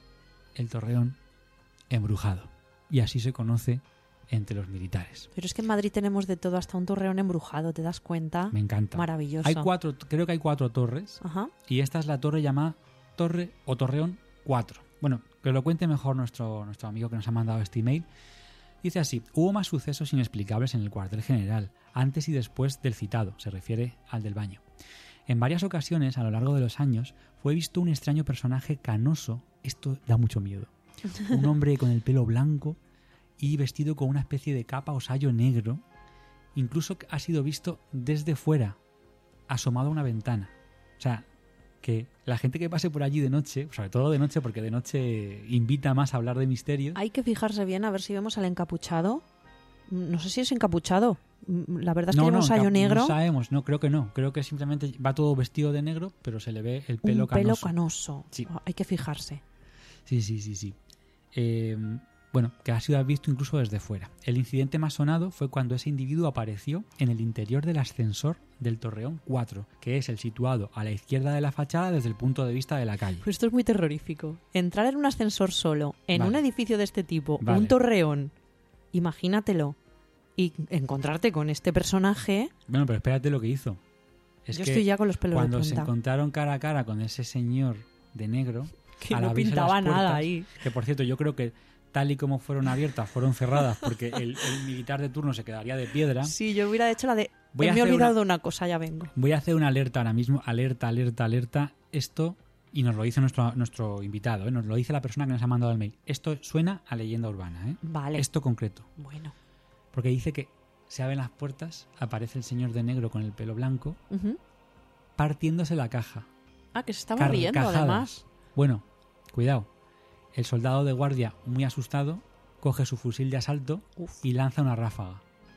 el Torreón embrujado. Y así se conoce entre los militares. Pero es que en Madrid tenemos de todo, hasta un torreón embrujado, ¿te das cuenta? Me encanta. Maravilloso. Hay cuatro, creo que hay cuatro torres. Ajá. Y esta es la torre llamada Torre o Torreón cuatro. Bueno, que lo cuente mejor nuestro, nuestro amigo que nos ha mandado este email. Dice así: hubo más sucesos inexplicables en el cuartel general, antes y después del citado, se refiere al del baño. En varias ocasiones, a lo largo de los años, fue visto un extraño personaje canoso, esto da mucho miedo, un hombre con el pelo blanco y vestido con una especie de capa o sayo negro. Incluso ha sido visto desde fuera, asomado a una ventana. O sea, que la gente que pase por allí de noche, sobre todo de noche, porque de noche invita más a hablar de misterios. Hay que fijarse bien a ver si vemos al encapuchado. No sé si es encapuchado. La verdad es que no, lleva no, un sayo negro. No sabemos, no, creo que no. Creo que simplemente va todo vestido de negro, pero se le ve el pelo un canoso. pelo canoso. Sí. Hay que fijarse. Sí, sí, sí, sí. Eh, bueno, que ha sido visto incluso desde fuera. El incidente más sonado fue cuando ese individuo apareció en el interior del ascensor del Torreón cuatro, que es el situado a la izquierda de la fachada desde el punto de vista de la calle. Pero esto es muy terrorífico. Entrar en un ascensor solo, en Vale. un edificio de este tipo, Vale. un torreón, imagínatelo, y encontrarte con este personaje. Bueno, pero espérate lo que hizo. Es Yo que estoy ya con los pelos de cuando se punta. encontraron cara a cara con ese señor de negro, Que al no abrirse pintaba las puertas, nada ahí. que por cierto yo creo que tal y como fueron abiertas, fueron cerradas porque el, el militar de turno se quedaría de piedra. Sí, yo hubiera hecho la de... Voy a me he hacer olvidado una- de una cosa, ya vengo. Voy a hacer una alerta ahora mismo, alerta, alerta, alerta. Esto, y nos lo dice nuestro, nuestro invitado, ¿eh? Nos lo dice la persona que nos ha mandado el mail. Esto suena a leyenda urbana, ¿eh? Vale. Esto concreto. Bueno. Porque dice que se abren las puertas, aparece el señor de negro con el pelo blanco, Ujú. partiéndose la caja. Ah, que se estaba riendo, Carcajadas. además. Bueno, cuidado. El soldado de guardia, muy asustado, coge su fusil de asalto Uf. y lanza una ráfaga.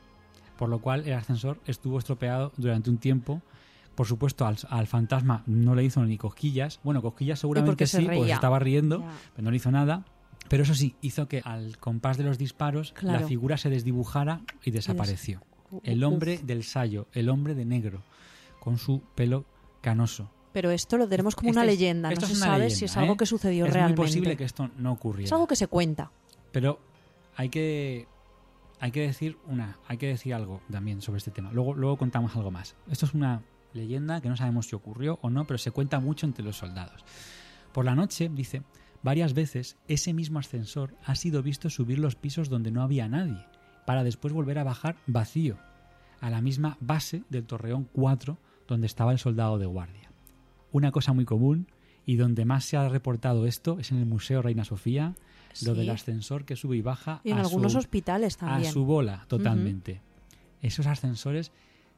Por lo cual el ascensor estuvo estropeado durante un tiempo. Por supuesto, al, al fantasma no le hizo ni cosquillas. Bueno, cosquillas seguramente porque se sí, porque se reía. estaba riendo, Ya. pero no le hizo nada. Pero eso sí, hizo que al compás de los disparos Claro. la figura se desdibujara y desapareció. Uf. El hombre del sayo, el hombre de negro, con su pelo canoso. Pero esto lo tenemos como Este una es- leyenda. No esto se es una sabe leyenda, si es algo ¿eh? que sucedió Es realmente. muy posible que esto no ocurriera. Es algo que se cuenta. Pero hay que hay que decir una, hay que decir algo también sobre este tema. Luego luego contamos algo más. Esto es una leyenda que no sabemos si ocurrió o no, pero se cuenta mucho entre los soldados. Por la noche, dice, varias veces ese mismo ascensor ha sido visto subir los pisos donde no había nadie para después volver a bajar vacío, a la misma base del Torreón cuatro donde estaba el soldado de guardia. Una cosa muy común y donde más se ha reportado esto es en el Museo Reina Sofía, Sí. lo del ascensor que sube y baja Y en a, algunos su, hospitales también. a su bola totalmente. Uh-huh. Esos ascensores,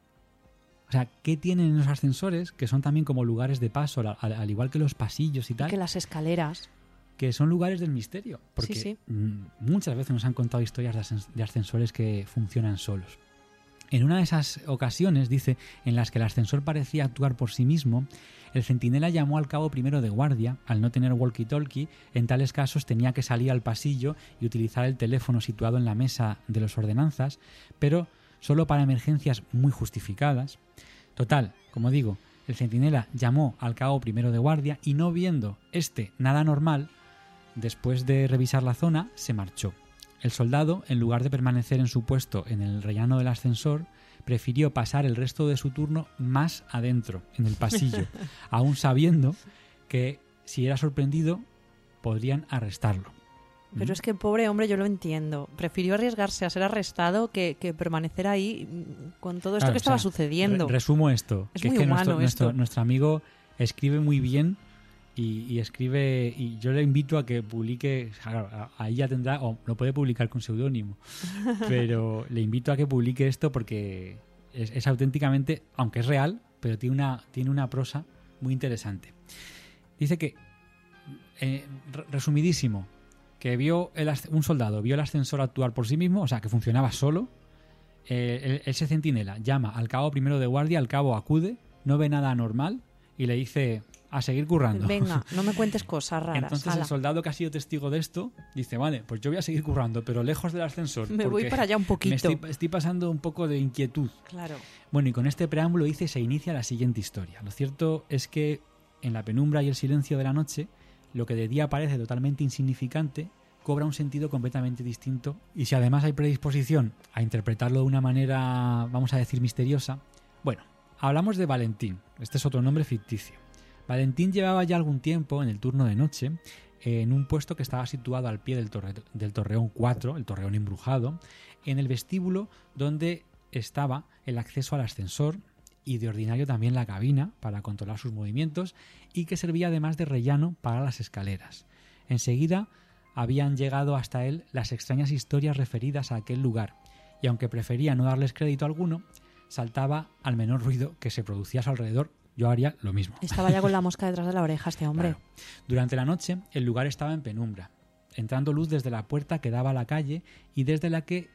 o sea, ¿qué tienen esos ascensores que son también como lugares de paso, al, al igual que los pasillos y tal? Y que las escaleras. Que son lugares del misterio, porque sí, sí. muchas veces nos han contado historias de ascensores que funcionan solos. En una de esas ocasiones, dice, en las que el ascensor parecía actuar por sí mismo, el centinela llamó al cabo primero de guardia. Al no tener walkie-talkie, en tales casos tenía que salir al pasillo y utilizar el teléfono situado en la mesa de los ordenanzas, pero solo para emergencias muy justificadas. Total, como digo, el centinela llamó al cabo primero de guardia y, no viendo este nada normal, después de revisar la zona, se marchó. El soldado, en lugar de permanecer en su puesto en el rellano del ascensor, prefirió pasar el resto de su turno más adentro, en el pasillo, aún sabiendo que si era sorprendido podrían arrestarlo. Pero ¿Mm? es que, pobre hombre, yo lo entiendo. Prefirió arriesgarse a ser arrestado que, que permanecer ahí con todo esto claro, que estaba o sea, sucediendo. Re- resumo esto. Es que muy es que humano nuestro, esto. Nuestro, nuestro amigo escribe muy bien. Y, y escribe, y yo le invito a que publique, claro, ahí ya tendrá, o lo puede publicar con seudónimo, pero le invito a que publique esto porque es, es auténticamente, aunque es real, pero tiene una, tiene una prosa muy interesante. Dice que, eh, resumidísimo, que vio el, un soldado vio el ascensor actuar por sí mismo, o sea, que funcionaba solo. Eh, ese centinela llama al cabo primero de guardia, al cabo acude, no ve nada anormal y le dice: a seguir currando. Venga, no me cuentes cosas raras. Entonces Ala. el soldado que ha sido testigo de esto dice: vale, pues yo voy a seguir currando, pero lejos del ascensor. Me voy para allá un poquito. Me estoy, estoy pasando un poco de inquietud. Claro. Bueno, y con este preámbulo dice, se inicia la siguiente historia. Lo cierto es que en la penumbra y el silencio de la noche, lo que de día parece totalmente insignificante cobra un sentido completamente distinto, y si además hay predisposición a interpretarlo de una manera, vamos a decir, misteriosa. Bueno, hablamos de Valentín. Este es otro nombre ficticio. Valentín llevaba ya algún tiempo en el turno de noche en un puesto que estaba situado al pie del, torre, del Torreón cuatro, el Torreón embrujado, en el vestíbulo donde estaba el acceso al ascensor y de ordinario también la cabina para controlar sus movimientos, y que servía además de rellano para las escaleras. Enseguida habían llegado hasta él las extrañas historias referidas a aquel lugar, y aunque prefería no darles crédito alguno, saltaba al menor ruido que se producía a su alrededor. Yo haría lo mismo. Estaba ya con la mosca detrás de la oreja este hombre. Claro. Durante la noche el lugar estaba en penumbra, entrando luz desde la puerta que daba a la calle y desde la que,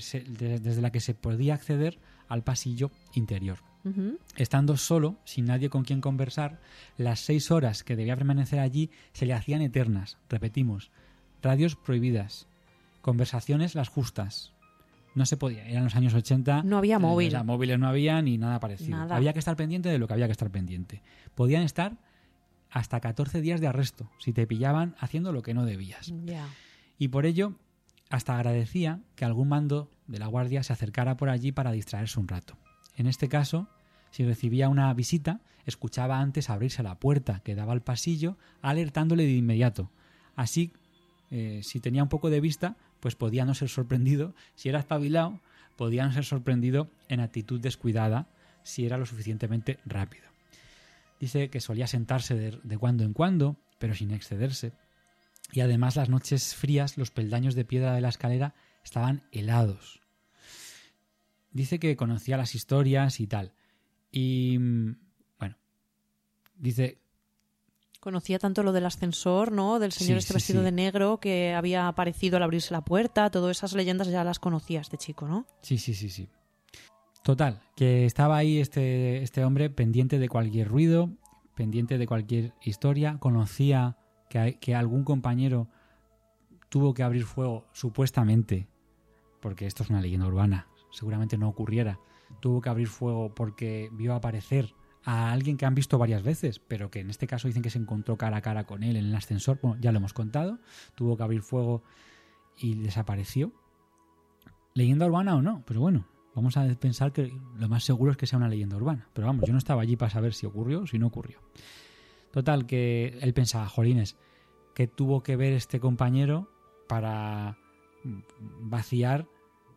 desde la que se podía acceder al pasillo interior. Uh-huh. Estando solo, sin nadie con quien conversar, las seis horas que debía permanecer allí se le hacían eternas. Repetimos, radios prohibidas, conversaciones las justas. No se podía, eran los años ochenta. No había móvil. O sea, móviles no había ni nada parecido. Nada. Había que estar pendiente de lo que había que estar pendiente. Podían estar hasta catorce días de arresto si te pillaban haciendo lo que no debías. Yeah. Y por ello, hasta agradecía que algún mando de la guardia se acercara por allí para distraerse un rato. En este caso, si recibía una visita, escuchaba antes abrirse la puerta que daba al pasillo, alertándole de inmediato. Así, eh, si tenía un poco de vista, pues podía no ser sorprendido. Si era espabilado, podía no ser sorprendido en actitud descuidada si era lo suficientemente rápido. Dice que solía sentarse de, de cuando en cuando, pero sin excederse. Y además las noches frías, los peldaños de piedra de la escalera estaban helados. Dice que conocía las historias y tal. Y, bueno, dice... Conocía tanto lo del ascensor, ¿no? Del señor Sí, este sí, vestido sí. de negro que había aparecido al abrirse la puerta. Todas esas leyendas ya las conocía este chico, ¿no? Sí, sí, sí, sí. Total, que estaba ahí este, este hombre pendiente de cualquier ruido, pendiente de cualquier historia. Conocía que, hay, que algún compañero tuvo que abrir fuego, supuestamente, porque esto es una leyenda urbana, seguramente no ocurriera. Tuvo que abrir fuego porque vio aparecer a alguien que han visto varias veces, pero que en este caso dicen que se encontró cara a cara con él en el ascensor. Bueno, ya lo hemos contado. Tuvo que abrir fuego y desapareció. ¿Leyenda urbana o no? Pero bueno, vamos a pensar que lo más seguro es que sea una leyenda urbana. Pero vamos, yo no estaba allí para saber si ocurrió o si no ocurrió. Total, que él pensaba, jolines, ¿qué tuvo que ver este compañero para vaciar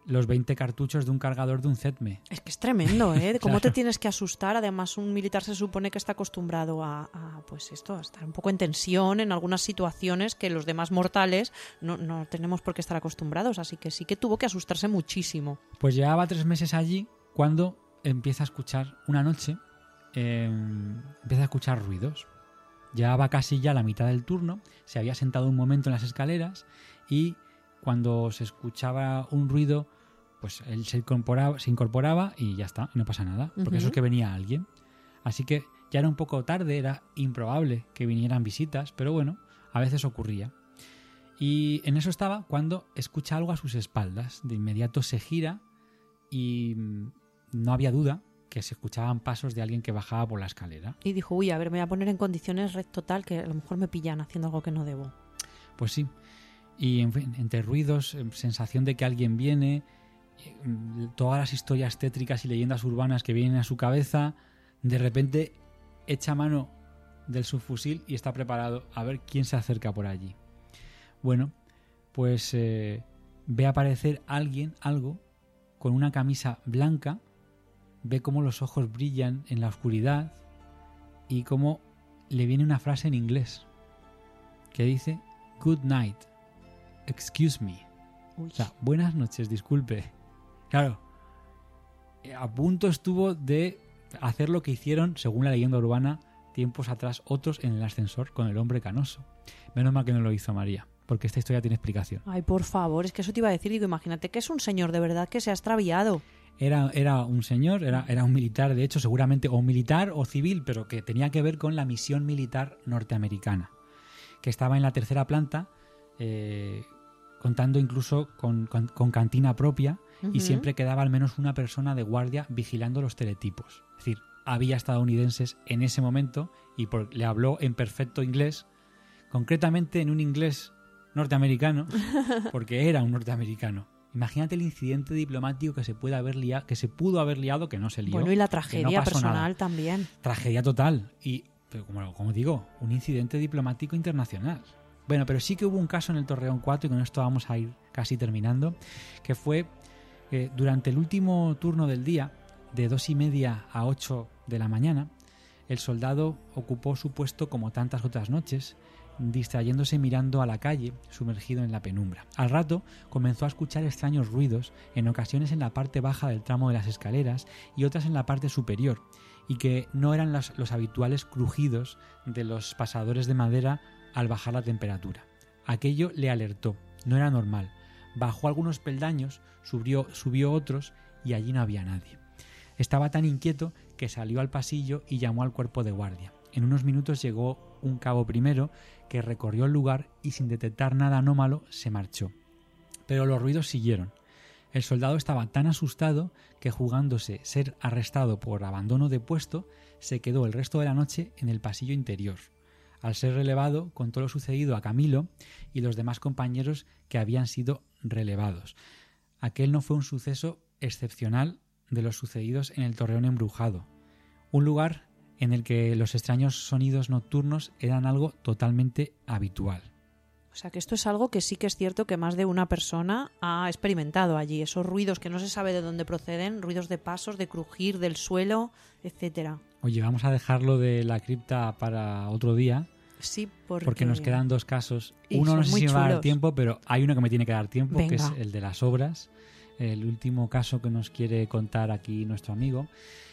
los veinte cartuchos de un cargador de un Z M E. Es que es tremendo, ¿eh? ¿Cómo Claro. te tienes que asustar? Además, un militar se supone que está acostumbrado a, a, pues esto, a estar un poco en tensión en algunas situaciones que los demás mortales no, no tenemos por qué estar acostumbrados. Así que sí que tuvo que asustarse muchísimo. Pues llevaba tres meses allí cuando empieza a escuchar, una noche, eh, empieza a escuchar ruidos. Llevaba casi ya la mitad del turno, se había sentado un momento en las escaleras y cuando se escuchaba un ruido, pues él se incorporaba, se incorporaba y ya está, y no pasa nada, porque Ujú. eso es que venía alguien. Así que ya era un poco tarde, era improbable que vinieran visitas, pero bueno, a veces ocurría. Y en eso estaba cuando escucha algo a sus espaldas. De inmediato se gira y mm, no había duda que se escuchaban pasos de alguien que bajaba por la escalera. Y dijo, uy, a ver, me voy a poner en condiciones red total, que a lo mejor me pillan haciendo algo que no debo. Pues sí. Y en fin, entre ruidos, eh, sensación de que alguien viene, eh, todas las historias tétricas y leyendas urbanas que vienen a su cabeza, de repente echa mano del subfusil y está preparado a ver quién se acerca por allí. Bueno, pues eh, ve aparecer alguien, algo, con una camisa blanca, ve cómo los ojos brillan en la oscuridad y cómo le viene una frase en inglés que dice "Good night, excuse me". Uy. O sea, buenas noches, disculpe. Claro, a punto estuvo de hacer lo que hicieron, según la leyenda urbana, tiempos atrás otros en el ascensor con el hombre canoso. Menos mal que no lo hizo María, porque esta historia tiene explicación. Ay, por favor, es que eso te iba a decir. Digo, imagínate que es un señor de verdad que se ha extraviado. Era, era un señor, era, era un militar, de hecho, seguramente, o militar o civil, pero que tenía que ver con la misión militar norteamericana, que estaba en la tercera planta, eh, contando incluso con, con, con cantina propia, Ujú. y siempre quedaba al menos una persona de guardia vigilando los teletipos. Es decir, había estadounidenses en ese momento y por, le habló en perfecto inglés, concretamente en un inglés norteamericano, porque era un norteamericano. Imagínate el incidente diplomático que se puede haber liado, que se pudo haber liado, que no se lió. Bueno, y la que tragedia no pasó personal nada. también. Tragedia total. Y, pero como, como digo, un incidente diplomático internacional. Bueno, pero sí que hubo un caso en el Torreón cuatro, y con esto vamos a ir casi terminando, que fue eh, durante el último turno del día, de dos y media a ocho de la mañana, el soldado ocupó su puesto como tantas otras noches, distrayéndose mirando a la calle, sumergido en la penumbra. Al rato comenzó a escuchar extraños ruidos, en ocasiones en la parte baja del tramo de las escaleras y otras en la parte superior, y que no eran los, los habituales crujidos de los pasadores de madera al bajar la temperatura. Aquello le alertó, no era normal. Bajó algunos peldaños, subió, subió otros y allí no había nadie. Estaba tan inquieto que salió al pasillo y llamó al cuerpo de guardia. En unos minutos llegó un cabo primero que recorrió el lugar y sin detectar nada anómalo se marchó. Pero los ruidos siguieron. El soldado estaba tan asustado que, jugándose ser arrestado por abandono de puesto, se quedó el resto de la noche en el pasillo interior. Al ser relevado, contó lo sucedido a Camilo y los demás compañeros que habían sido relevados. Aquel no fue un suceso excepcional de los sucedidos en el Torreón embrujado, un lugar en el que los extraños sonidos nocturnos eran algo totalmente habitual. O sea que esto es algo que sí que es cierto que más de una persona ha experimentado allí. Esos ruidos que no se sabe de dónde proceden, ruidos de pasos, de crujir del suelo, etcétera. Oye, vamos a dejarlo de la cripta para otro día, Sí, porque, porque nos quedan dos casos. Y Uno son no sé muy si me va a dar chulos. tiempo, pero hay uno que me tiene que dar tiempo, Venga. que es el de las obras, el último caso que nos quiere contar aquí nuestro amigo.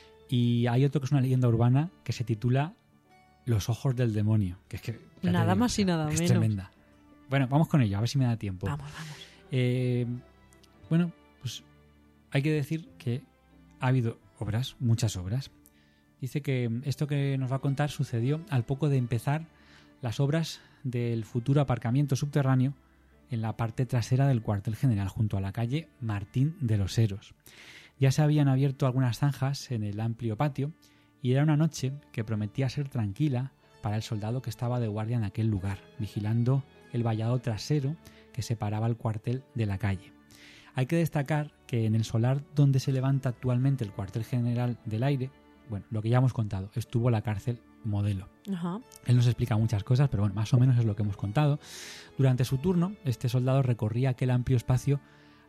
Y hay otro que es una leyenda urbana que se titula Los ojos del demonio, que es que ya te Nada digo, más y nada es menos. tremenda. Bueno, vamos con ello, a ver si me da tiempo. Vamos, vamos. Eh, bueno, pues hay que decir que ha habido obras, muchas obras. Dice que esto que nos va a contar sucedió al poco de empezar las obras del futuro aparcamiento subterráneo en la parte trasera del cuartel general, junto a la calle Martín de los Heros. Ya se habían abierto algunas zanjas en el amplio patio y era una noche que prometía ser tranquila para el soldado que estaba de guardia en aquel lugar, vigilando el vallado trasero que separaba el cuartel de la calle. Hay que destacar que en el solar donde se levanta actualmente el cuartel general del aire, bueno, lo que ya hemos contado, estuvo la cárcel Modelo. Ajá. Él nos explica muchas cosas, pero bueno, más o menos es lo que hemos contado. Durante su turno, este soldado recorría aquel amplio espacio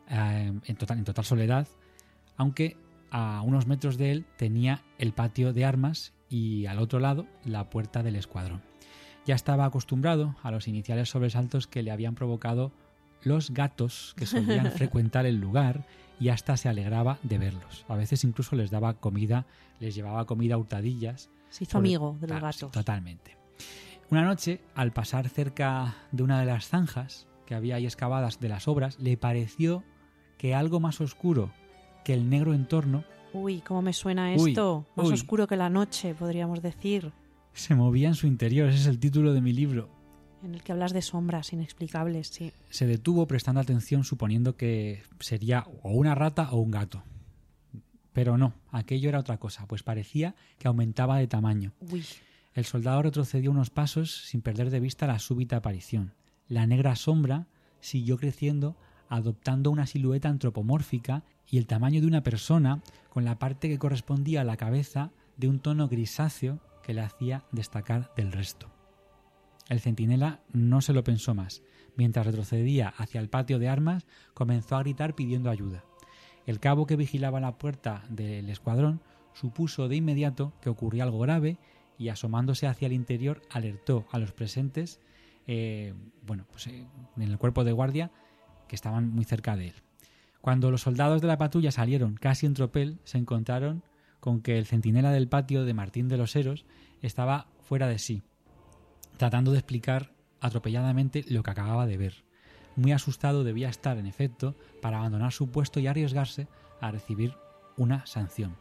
eh, en, total, en total soledad, aunque a unos metros de él tenía el patio de armas y al otro lado la puerta del escuadrón. Ya estaba acostumbrado a los iniciales sobresaltos que le habían provocado los gatos que solían frecuentar el lugar y hasta se alegraba de verlos. A veces incluso les daba comida, les llevaba comida a hurtadillas. Se hizo amigo de los Claro, gatos. sí, totalmente. Una noche, al pasar cerca de una de las zanjas que había ahí excavadas de las obras, le pareció que algo más oscuro que el negro entorno Uy, cómo me suena Uy, esto. Más uy. oscuro que la noche, podríamos decir. se movía en su interior. Ese es el título de mi libro. En el que hablas de sombras inexplicables, sí. Se detuvo prestando atención suponiendo que sería o una rata o un gato. Pero no, aquello era otra cosa, pues parecía que aumentaba de tamaño. Uy, El soldado retrocedió unos pasos sin perder de vista la súbita aparición. La negra sombra siguió creciendo, adoptando una silueta antropomórfica y el tamaño de una persona, con la parte que correspondía a la cabeza de un tono grisáceo que le hacía destacar del resto. El centinela no se lo pensó más. Mientras retrocedía hacia el patio de armas, comenzó a gritar pidiendo ayuda. El cabo que vigilaba la puerta del escuadrón supuso de inmediato que ocurría algo grave y, asomándose hacia el interior, alertó a los presentes, eh, bueno, pues, eh, en el cuerpo de guardia, que estaban muy cerca de él. Cuando los soldados de la patrulla salieron casi en tropel, se encontraron con que el centinela del patio de Martín de los Heros estaba fuera de sí, tratando de explicar atropelladamente lo que acababa de ver. Muy asustado debía estar, en efecto, para abandonar su puesto y arriesgarse a recibir una sanción.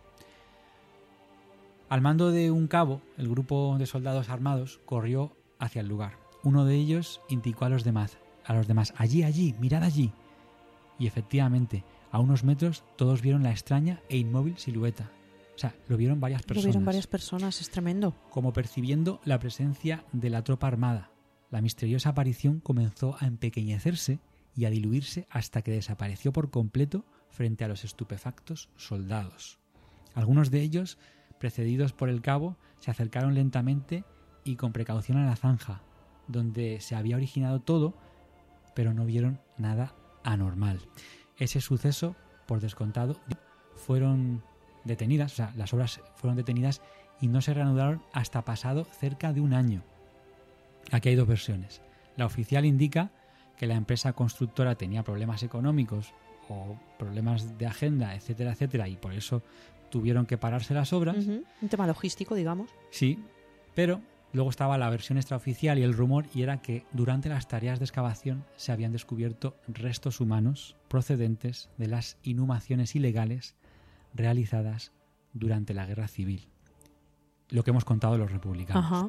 Al mando de un cabo, el grupo de soldados armados corrió hacia el lugar. Uno de ellos indicó a los demás, a los demás, allí, allí, mirad allí. Y efectivamente, a unos metros todos vieron la extraña e inmóvil silueta. O sea, lo vieron varias personas. lo vieron varias personas, es tremendo. Como percibiendo la presencia de la tropa armada. La misteriosa aparición comenzó a empequeñecerse y a diluirse hasta que desapareció por completo frente a los estupefactos soldados. Algunos de ellos, precedidos por el cabo, se acercaron lentamente y con precaución a la zanja, donde se había originado todo, pero no vieron nada anormal. Ese suceso, por descontado, fueron detenidas, o sea, las obras fueron detenidas y no se reanudaron hasta pasado cerca de un año. Aquí hay dos versiones. La oficial indica que la empresa constructora tenía problemas económicos o problemas de agenda, etcétera, etcétera, y por eso tuvieron que pararse las obras. Uh-huh. Un tema logístico, digamos. Sí, pero luego estaba la versión extraoficial y el rumor, y era que durante las tareas de excavación se habían descubierto restos humanos procedentes de las inhumaciones ilegales realizadas durante la Guerra Civil. Lo que hemos contado los republicanos. Ajá.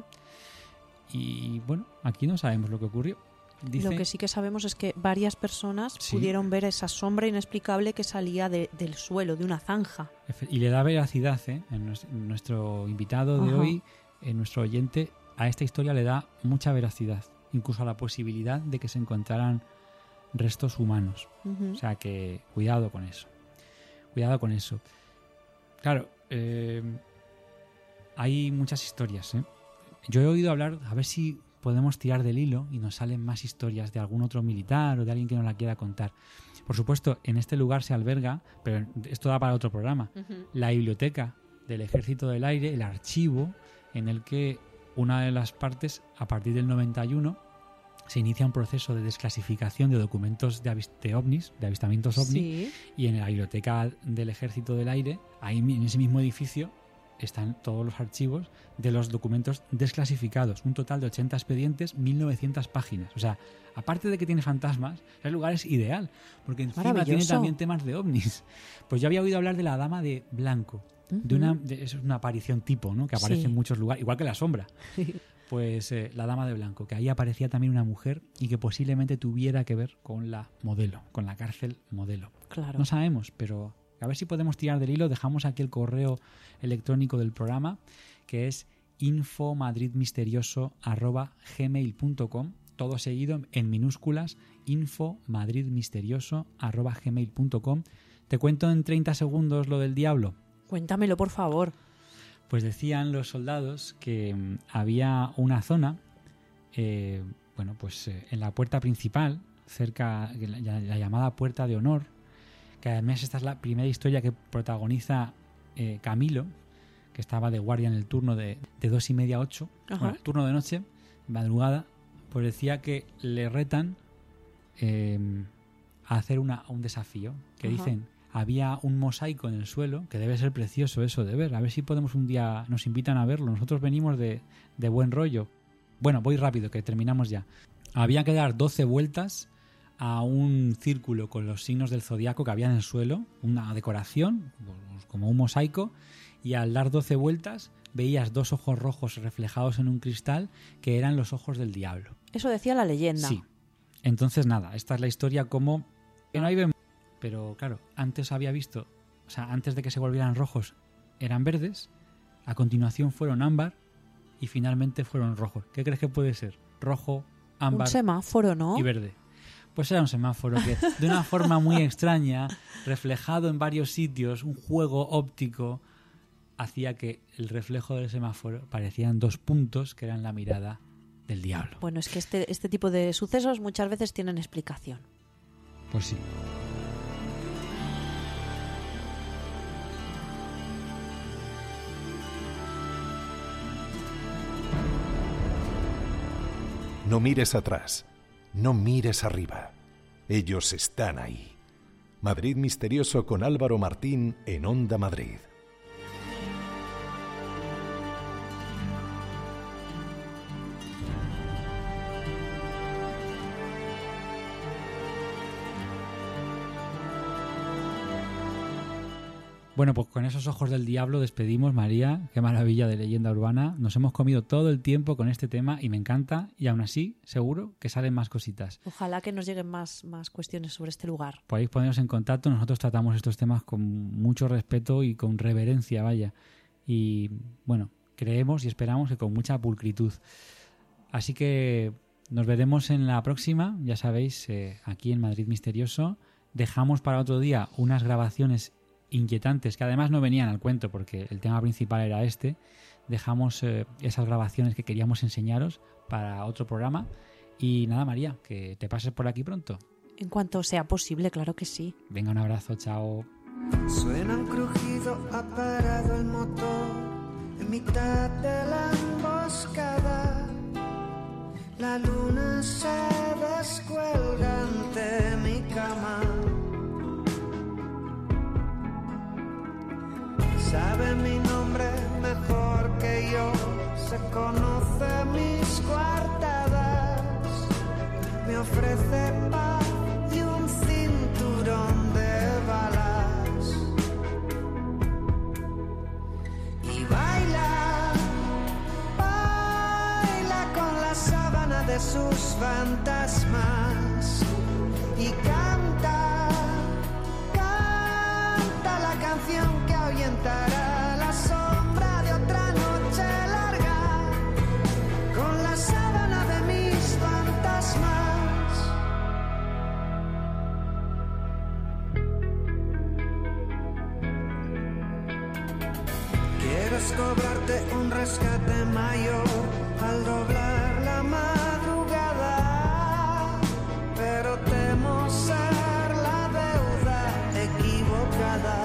Y bueno, aquí no sabemos lo que ocurrió. Dice, Lo que sí que sabemos es que varias personas Sí. pudieron ver esa sombra inexplicable que salía de- del suelo, de una zanja. y le da veracidad, ¿eh? En nues- nuestro invitado de Ajá. hoy, en nuestro oyente, a esta historia le da mucha veracidad, incluso a la posibilidad de que se encontraran restos humanos. Uh-huh. O sea que cuidado con eso. Cuidado con eso. Claro, eh, hay muchas historias, ¿eh? Yo he oído hablar, a ver si podemos tirar del hilo y nos salen más historias de algún otro militar o de alguien que nos la quiera contar. Por supuesto, en este lugar se alberga, pero esto da para otro programa, Uh-huh. la biblioteca del Ejército del Aire, el archivo en el que una de las partes, a partir del noventa y uno, se inicia un proceso de desclasificación de documentos de, avis- de ovnis, de avistamientos ovni, Sí. y en la biblioteca del Ejército del Aire, ahí en ese mismo edificio, están todos los archivos de los documentos desclasificados. Un total de ochenta expedientes, mil novecientas páginas. O sea, aparte de que tiene fantasmas, el lugar es ideal, porque encima tiene Maravilloso. también temas de ovnis. Pues yo había oído hablar de la Dama de Blanco, de una, de, eso es una aparición tipo, ¿no? Que aparece Sí. en muchos lugares, igual que la sombra. Pues eh, la Dama de Blanco, que ahí aparecía también una mujer y que posiblemente tuviera que ver con la modelo, con la cárcel modelo. Claro. No sabemos, pero a ver si podemos tirar del hilo. Dejamos aquí el correo electrónico del programa, que es infomadridmisterioso arroba gmail punto com, todo seguido en minúsculas, infomadridmisterioso arroba gmail punto com. ¿Te cuento en treinta segundos lo del diablo? Cuéntamelo, por favor. Pues decían los soldados que mm, había una zona, eh, bueno, pues eh, en la puerta principal, cerca, la, la llamada Puerta de Honor, que además esta es la primera historia que protagoniza eh, Camilo, que estaba de guardia en el turno de, de dos y media a ocho, bueno, turno de noche, madrugada, pues decía que le retan eh, a hacer una, un desafío, que Ajá. dicen, había un mosaico en el suelo, que debe ser precioso eso de ver, a ver si podemos un día, nos invitan a verlo, nosotros venimos de, de buen rollo. Bueno, voy rápido, que terminamos ya. Había que dar doce vueltas a un círculo con los signos del zodiaco que había en el suelo, una decoración, como un mosaico, y al dar doce vueltas veías dos ojos rojos reflejados en un cristal que eran los ojos del diablo. Eso decía la leyenda. Sí. Entonces, nada, esta es la historia como... que no hay vemos, pero claro, antes había visto, o sea, antes de que se volvieran rojos eran verdes, a continuación fueron ámbar y finalmente fueron rojos. ¿Qué crees que puede ser? Rojo, ámbar... Un semáforo, ¿no? Y verde. Pues era un semáforo que, de una forma muy extraña, reflejado en varios sitios, un juego óptico, hacía que el reflejo del semáforo parecían dos puntos que eran la mirada del diablo. Bueno, es que este, este tipo de sucesos muchas veces tienen explicación. Pues sí. No mires atrás, no mires arriba. Ellos están ahí. Madrid Misterioso con Álvaro Martín en Onda Madrid. Bueno, pues con esos ojos del diablo despedimos, María. Qué maravilla de leyenda urbana. Nos hemos comido todo el tiempo con este tema y me encanta. Y aún así, seguro que salen más cositas. Ojalá que nos lleguen más, más cuestiones sobre este lugar. Podéis poneros en contacto. Nosotros tratamos estos temas con mucho respeto y con reverencia, vaya. Y bueno, creemos y esperamos que con mucha pulcritud. Así que nos veremos en la próxima. Ya sabéis, eh, aquí en Madrid Misterioso. Dejamos para otro día unas grabaciones inquietantes, que además no venían al cuento porque el tema principal era este. Dejamos eh, esas grabaciones que queríamos enseñaros para otro programa. Y nada, María, que te pases por aquí pronto. En cuanto sea posible, claro que sí. Venga, un abrazo, chao. Suena un crujido, ha parado el motor en mitad de la emboscada. La luna se descuelga ante mi cama. Sabe mi nombre mejor que yo, se conoce mis coartadas, me ofrece paz y un cinturón de balas. Y baila, baila con la sábana de sus fantasmas y canta, canta la canción que ahuyentará la sombra de otra noche larga con la sábana de mis fantasmas. Quieres cobrarte un rescate mayor al doblar la madrugada, pero temo ser la deuda equivocada.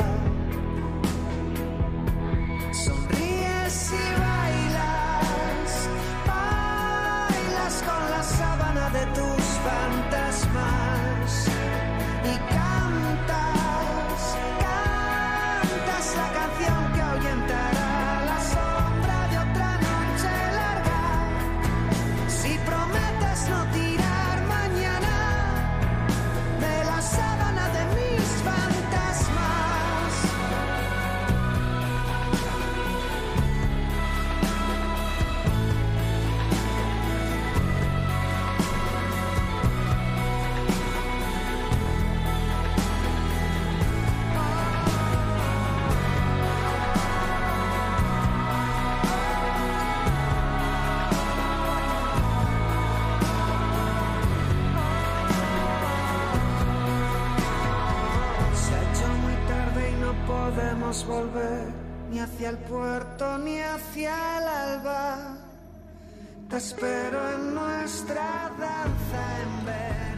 Sonríes y bailas, bailas con la sábana de tus fantasmas y cantas, cantas la canción que ahuyentará la sombra de otra noche larga. Si prometes no tirar mañana de la sábana de mis fantasmas. Se ha hecho muy tarde y no podemos volver ni hacia el puerto ni hacia el alba. Te espero en nuestra danza en vez.